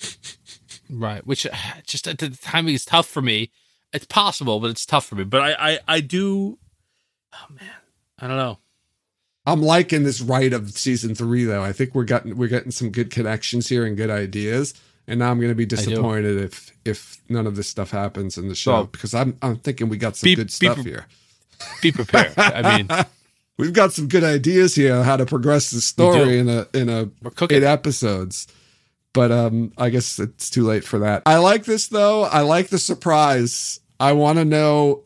Right, which just at the timing is tough for me. It's possible, but it's tough for me. But I do. Oh man, I don't know. I'm liking this right of season 3, though. I think we're getting some good connections here and good ideas. And now I'm going to be disappointed if none of this stuff happens in the show, because I'm thinking we got some good stuff here. Be prepared. I mean, we've got some good ideas here on how to progress the story in a 8 episodes. But I guess it's too late for that. I like this though. I like the surprise. I want to know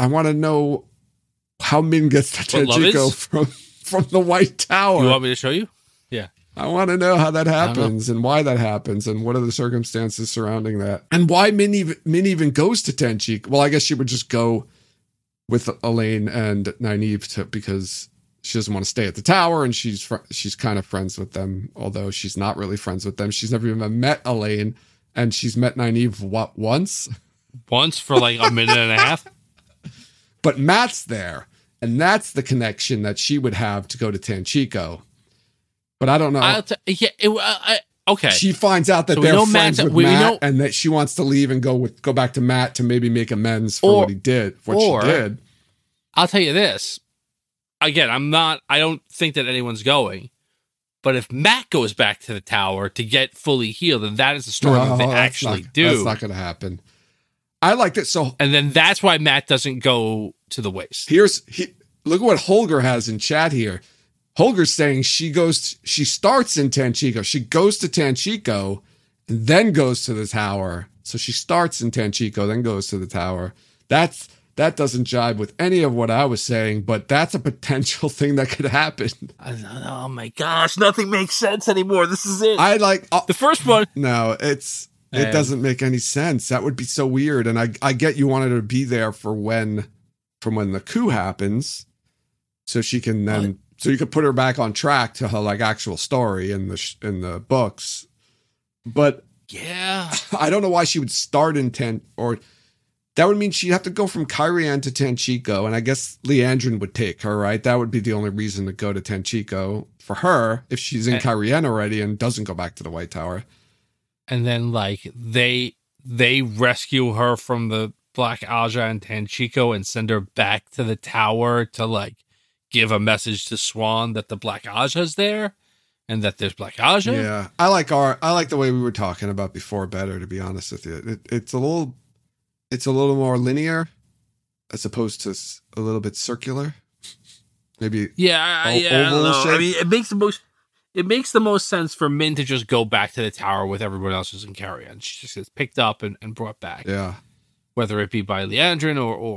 how Min gets to Tanchico from the White Tower. You want me to show you? Yeah. I want to know how that happens and why that happens and what are the circumstances surrounding that. And why Min even goes to Tanchico. Well, I guess she would just go with Elaine and Nynaeve because she doesn't want to stay at the tower, and she's kind of friends with them, although she's not really friends with them. She's never even met Elaine, and she's met Nynaeve once? Once for like a minute and a half. But Matt's there. And that's the connection that she would have to go to Tanchico. But I don't know. Okay. She finds out that they're friends with Matt, and that she wants to leave and go back to Matt to maybe make amends for what he did. She did. I'll tell you this. Again, I don't think that anyone's going. But if Matt goes back to the tower to get fully healed, then that is the story that they actually do. That's not going to happen. I like that. So, and then that's why Matt doesn't go to the waste. Look at what Holger has in chat here. Holger's saying she starts in Tanchico. She goes to Tanchico and then goes to the tower. So she starts in Tanchico, then goes to the tower. That doesn't jibe with any of what I was saying, but that's a potential thing that could happen. Oh my gosh, nothing makes sense anymore. This is it. I like the first one. No, it doesn't make any sense. That would be so weird. And I get you wanted her to be there from when the coup happens, so she can then So you could put her back on track to her like actual story in the books. But yeah, I don't know why she would start in or that would mean she'd have to go from Cairhien to Tanchico, and I guess Liandrin would take her, right? That would be the only reason to go to Tanchico for her if she's in Cairhien already and doesn't go back to the White Tower. And then like they rescue her from the Black Aja and Tanchico and send her back to the tower to like give a message to Swan that the Black Aja's there and that there's Black Aja. Yeah, I like the way we were talking about before better, to be honest with you. It's a little more linear as opposed to a little bit circular. Maybe I don't know. I mean, it makes the most sense for Min to just go back to the tower with everyone else who's in Cairhien. She just gets picked up and brought back. Yeah. Whether it be by Liandrin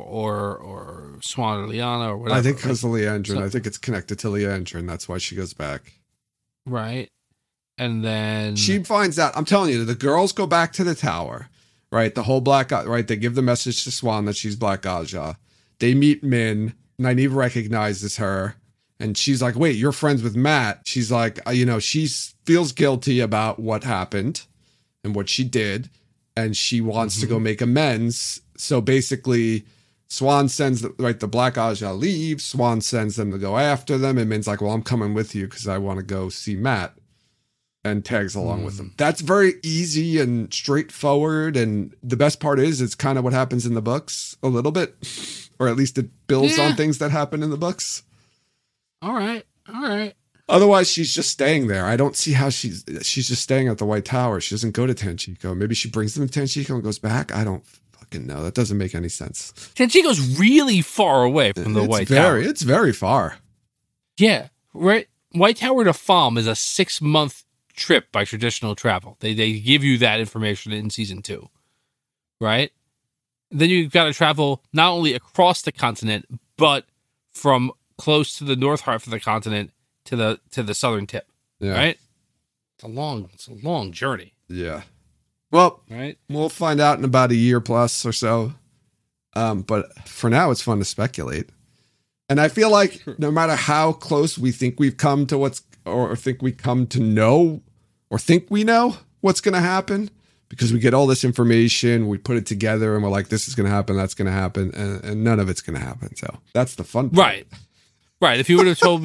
or Swan or Lyanna or whatever. I think because of Liandrin. I think it's connected to Liandrin. That's why she goes back. Right. And then she finds out. I'm telling you, the girls go back to the tower, right? The whole right? They give the message to Swan that she's Black Aja. They meet Min. Nynaeve recognizes her. And she's like, wait, you're friends with Mat. She's like, she feels guilty about what happened and what she did. And she wants to go make amends. So basically, Swan sends, the Black Aja leaves. Swan sends them to go after them. And Min's like, well, I'm coming with you because I want to go see Mat. And tags along with them. That's very easy and straightforward. And the best part is it's kind of what happens in the books a little bit. Or at least it builds on things that happen in the books. All right. Otherwise, she's just staying there. I don't see how she's just staying at the White Tower. She doesn't go to Tanchico. Maybe she brings them to Tanchico and goes back. I don't fucking know. That doesn't make any sense. Tanchico's really far away from the White Tower. It's very far. Yeah, right. White Tower to Falme is a 6-month trip by traditional travel. They give you that information in season 2, right? Then you've got to travel not only across the continent, but from close to the north half of the continent to the southern tip. Yeah. Right? It's a long journey. Yeah. Well, right. We'll find out in about a year plus or so. But for now, it's fun to speculate. And I feel like no matter how close we think we've come to or think we come to know or think we know what's going to happen, because we get all this information, we put it together and we're like, this is going to happen, that's going to happen. And none of it's going to happen. So that's the fun part. Right. If you would have told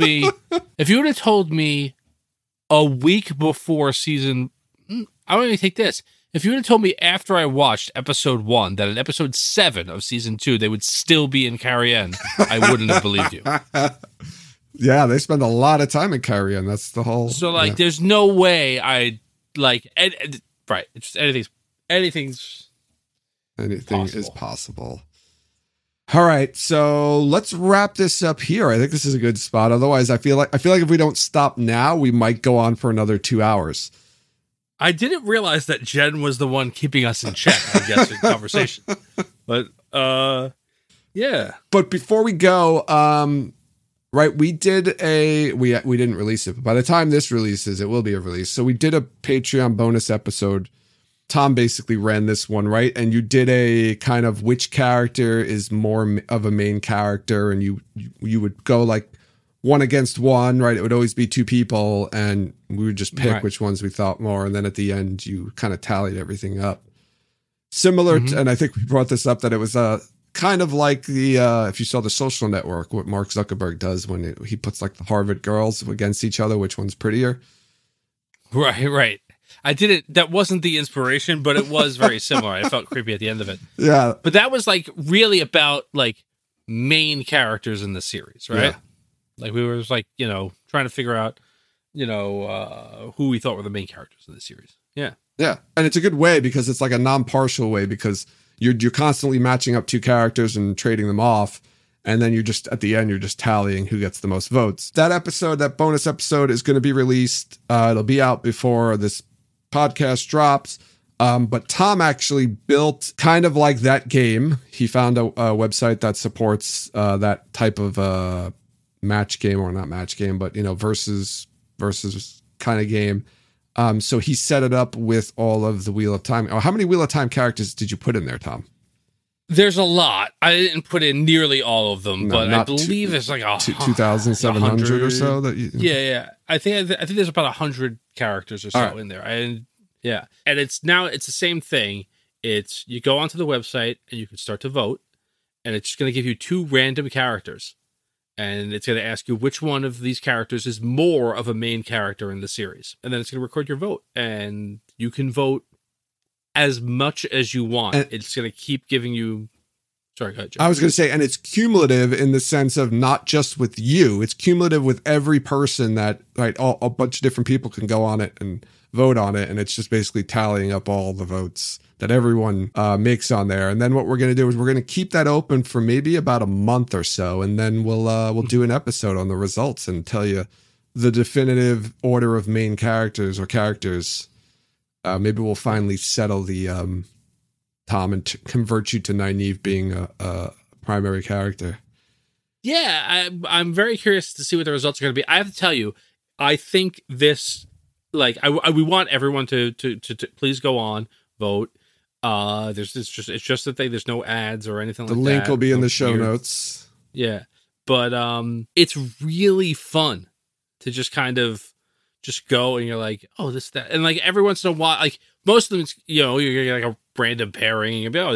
me a week before season, I don't even take this. If you would have told me after I watched episode 1 that in episode 7 of season 2 they would still be in Cairhien, I wouldn't have believed you. Yeah, they spend a lot of time in Cairhien. That's the whole. So there's no way I right. It's just anything is possible. All right, so let's wrap this up here. I think this is a good spot. Otherwise, I feel like if we don't stop now, we might go on for another 2 hours. I didn't realize that Jen was the one keeping us in check, I guess, in conversation. But yeah. But before we go, right, we did we didn't release it, but by the time this releases, it will be a release. So we did a Patreon bonus episode. Tom basically ran this one, right? And you did a kind of which character is more of a main character, and you would go like 1 against 1, right? It would always be 2 people, and we would just pick which ones we thought more, and then at the end you kind of tallied everything up. Similar to, and I think we brought this up, that it was kind of like the if you saw The Social Network, what Mark Zuckerberg does when he puts like the Harvard girls against each other, which one's prettier. Right. That wasn't the inspiration, but it was very similar. I felt creepy at the end of it. Yeah. But that was like really about like main characters in the series, right? Yeah. Like we were just like, trying to figure out, who we thought were the main characters in the series. Yeah. Yeah. And it's a good way because it's like a non-partial way, because you're constantly matching up 2 characters and trading them off. And then at the end, you're just tallying who gets the most votes. That bonus episode is going to be released. It'll be out before this podcast drops. But Tom actually built kind of like that game. He found a website that supports that type of match game, or not match game, but versus kind of game. So he set it up with all of the Wheel of Time. Oh, how many Wheel of Time characters did you put in there, Tom? There's a lot. I didn't put in nearly all of them, but I believe there's like 2,700 or so. Yeah. I think there's about 100 characters or so in there. And it's the same thing. It's you go onto the website and you can start to vote, and it's just going to give you 2 random characters, and it's going to ask you which one of these characters is more of a main character in the series, and then it's going to record your vote, and you can vote as much as you want. And it's going to keep giving you... Sorry, go ahead, Joe. I was going to say, and it's cumulative in the sense of not just with you. It's cumulative with every person that, right, a bunch of different people can go on it and vote on it, and it's just basically tallying up all the votes that everyone makes on there. And then what we're going to do is we're going to keep that open for maybe about a month or so, and then we'll do an episode on the results and tell you the definitive order of main characters or characters. Maybe we'll finally settle the Tom and convert you to Nynaeve being a primary character. Yeah, I'm very curious to see what the results are going to be. I have to tell you, I think this, like, we want everyone to please go on, vote. It's just a thing. There's no ads or anything like that. The link will be in the show notes. Yeah, but it's really fun to just kind of just go and you're like, oh, this, that. And like every once in a while, like most of them, you're going to get like a random pairing and you'll be, oh,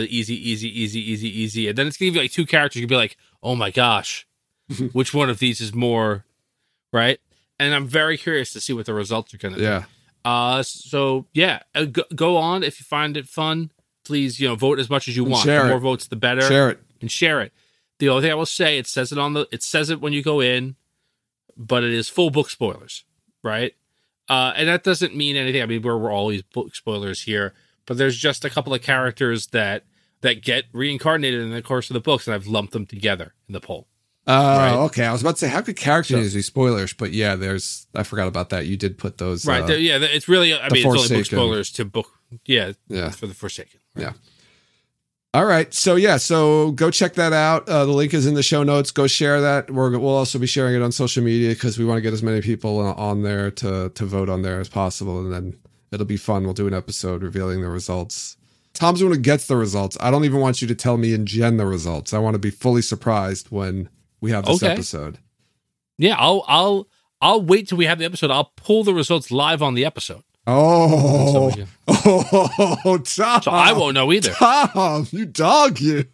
easy. And then it's going to give you like 2 characters. You'll be like, oh my gosh, which one of these is more, right? And I'm very curious to see what the results are going to be. Yeah. So yeah, go on. If you find it fun, please, vote as much as you want. The more votes, the better. Share it. And share it. The only thing I will say, it says it when you go in, but it is full book spoilers. Right? And that doesn't mean anything. I mean, we're always book spoilers here, but there's just a couple of characters that get reincarnated in the course of the books, and I've lumped them together in the poll. Right? Okay. I was about to say, how could characters be spoilers? But yeah, I forgot about that. You did put those. Right. It's really, it's only book spoilers to book. Yeah. For the Forsaken. Right? Yeah. All right. So go check that out. The link is in the show notes. Go share that. We'll also be sharing it on social media because we want to get as many people on there to vote on there as possible. And then it'll be fun. We'll do an episode revealing the results. Tom's the one who gets the results. I don't even want you to tell me and Jen the results. I want to be fully surprised when we have this episode. Yeah, I'll wait till we have the episode. I'll pull the results live on the episode. Oh, Tom. So I won't know either. Tom, you dog, you.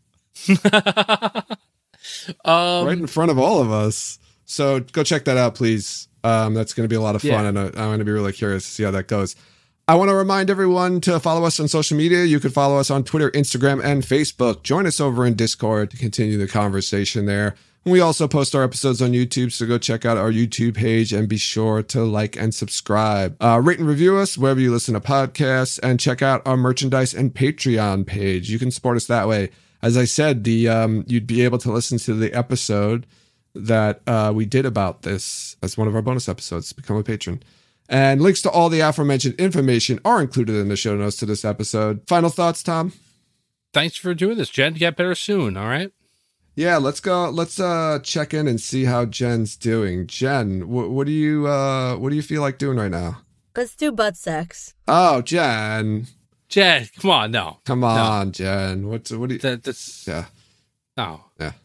Right in front of all of us. So go check that out, please. That's going to be a lot of fun, and I'm going to be really curious to see how that goes. I want to remind everyone to follow us on social media. You can follow us on Twitter, Instagram, and Facebook. Join us over in Discord to continue the conversation there. We also post our episodes on YouTube, so go check out our YouTube page and be sure to like and subscribe. Rate and review us wherever you listen to podcasts, and check out our merchandise and Patreon page. You can support us that way. As I said, you'd be able to listen to the episode that we did about this as one of our bonus episodes. Become a patron. And links to all the aforementioned information are included in the show notes to this episode. Final thoughts, Tom? Thanks for doing this, Jen. Get better soon, all right? Yeah, let's go. Let's check in and see how Jen's doing. Jen, what do you feel like doing right now? Let's do butt sex. Oh, Jen, come on, no. Come on, no. Jen. What do you... That's... Yeah. No. Yeah.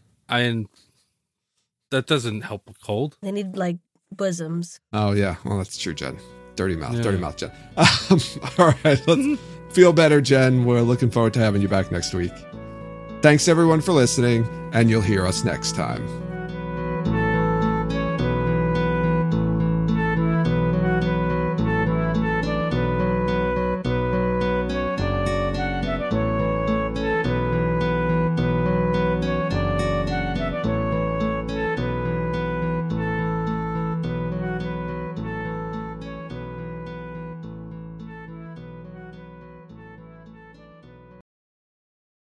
That doesn't help a cold. They need, like, bosoms. Oh, yeah. Well, that's true, Jen. Dirty mouth, Jen. All right, let's feel better, Jen. We're looking forward to having you back next week. Thanks, everyone, for listening, and you'll hear us next time.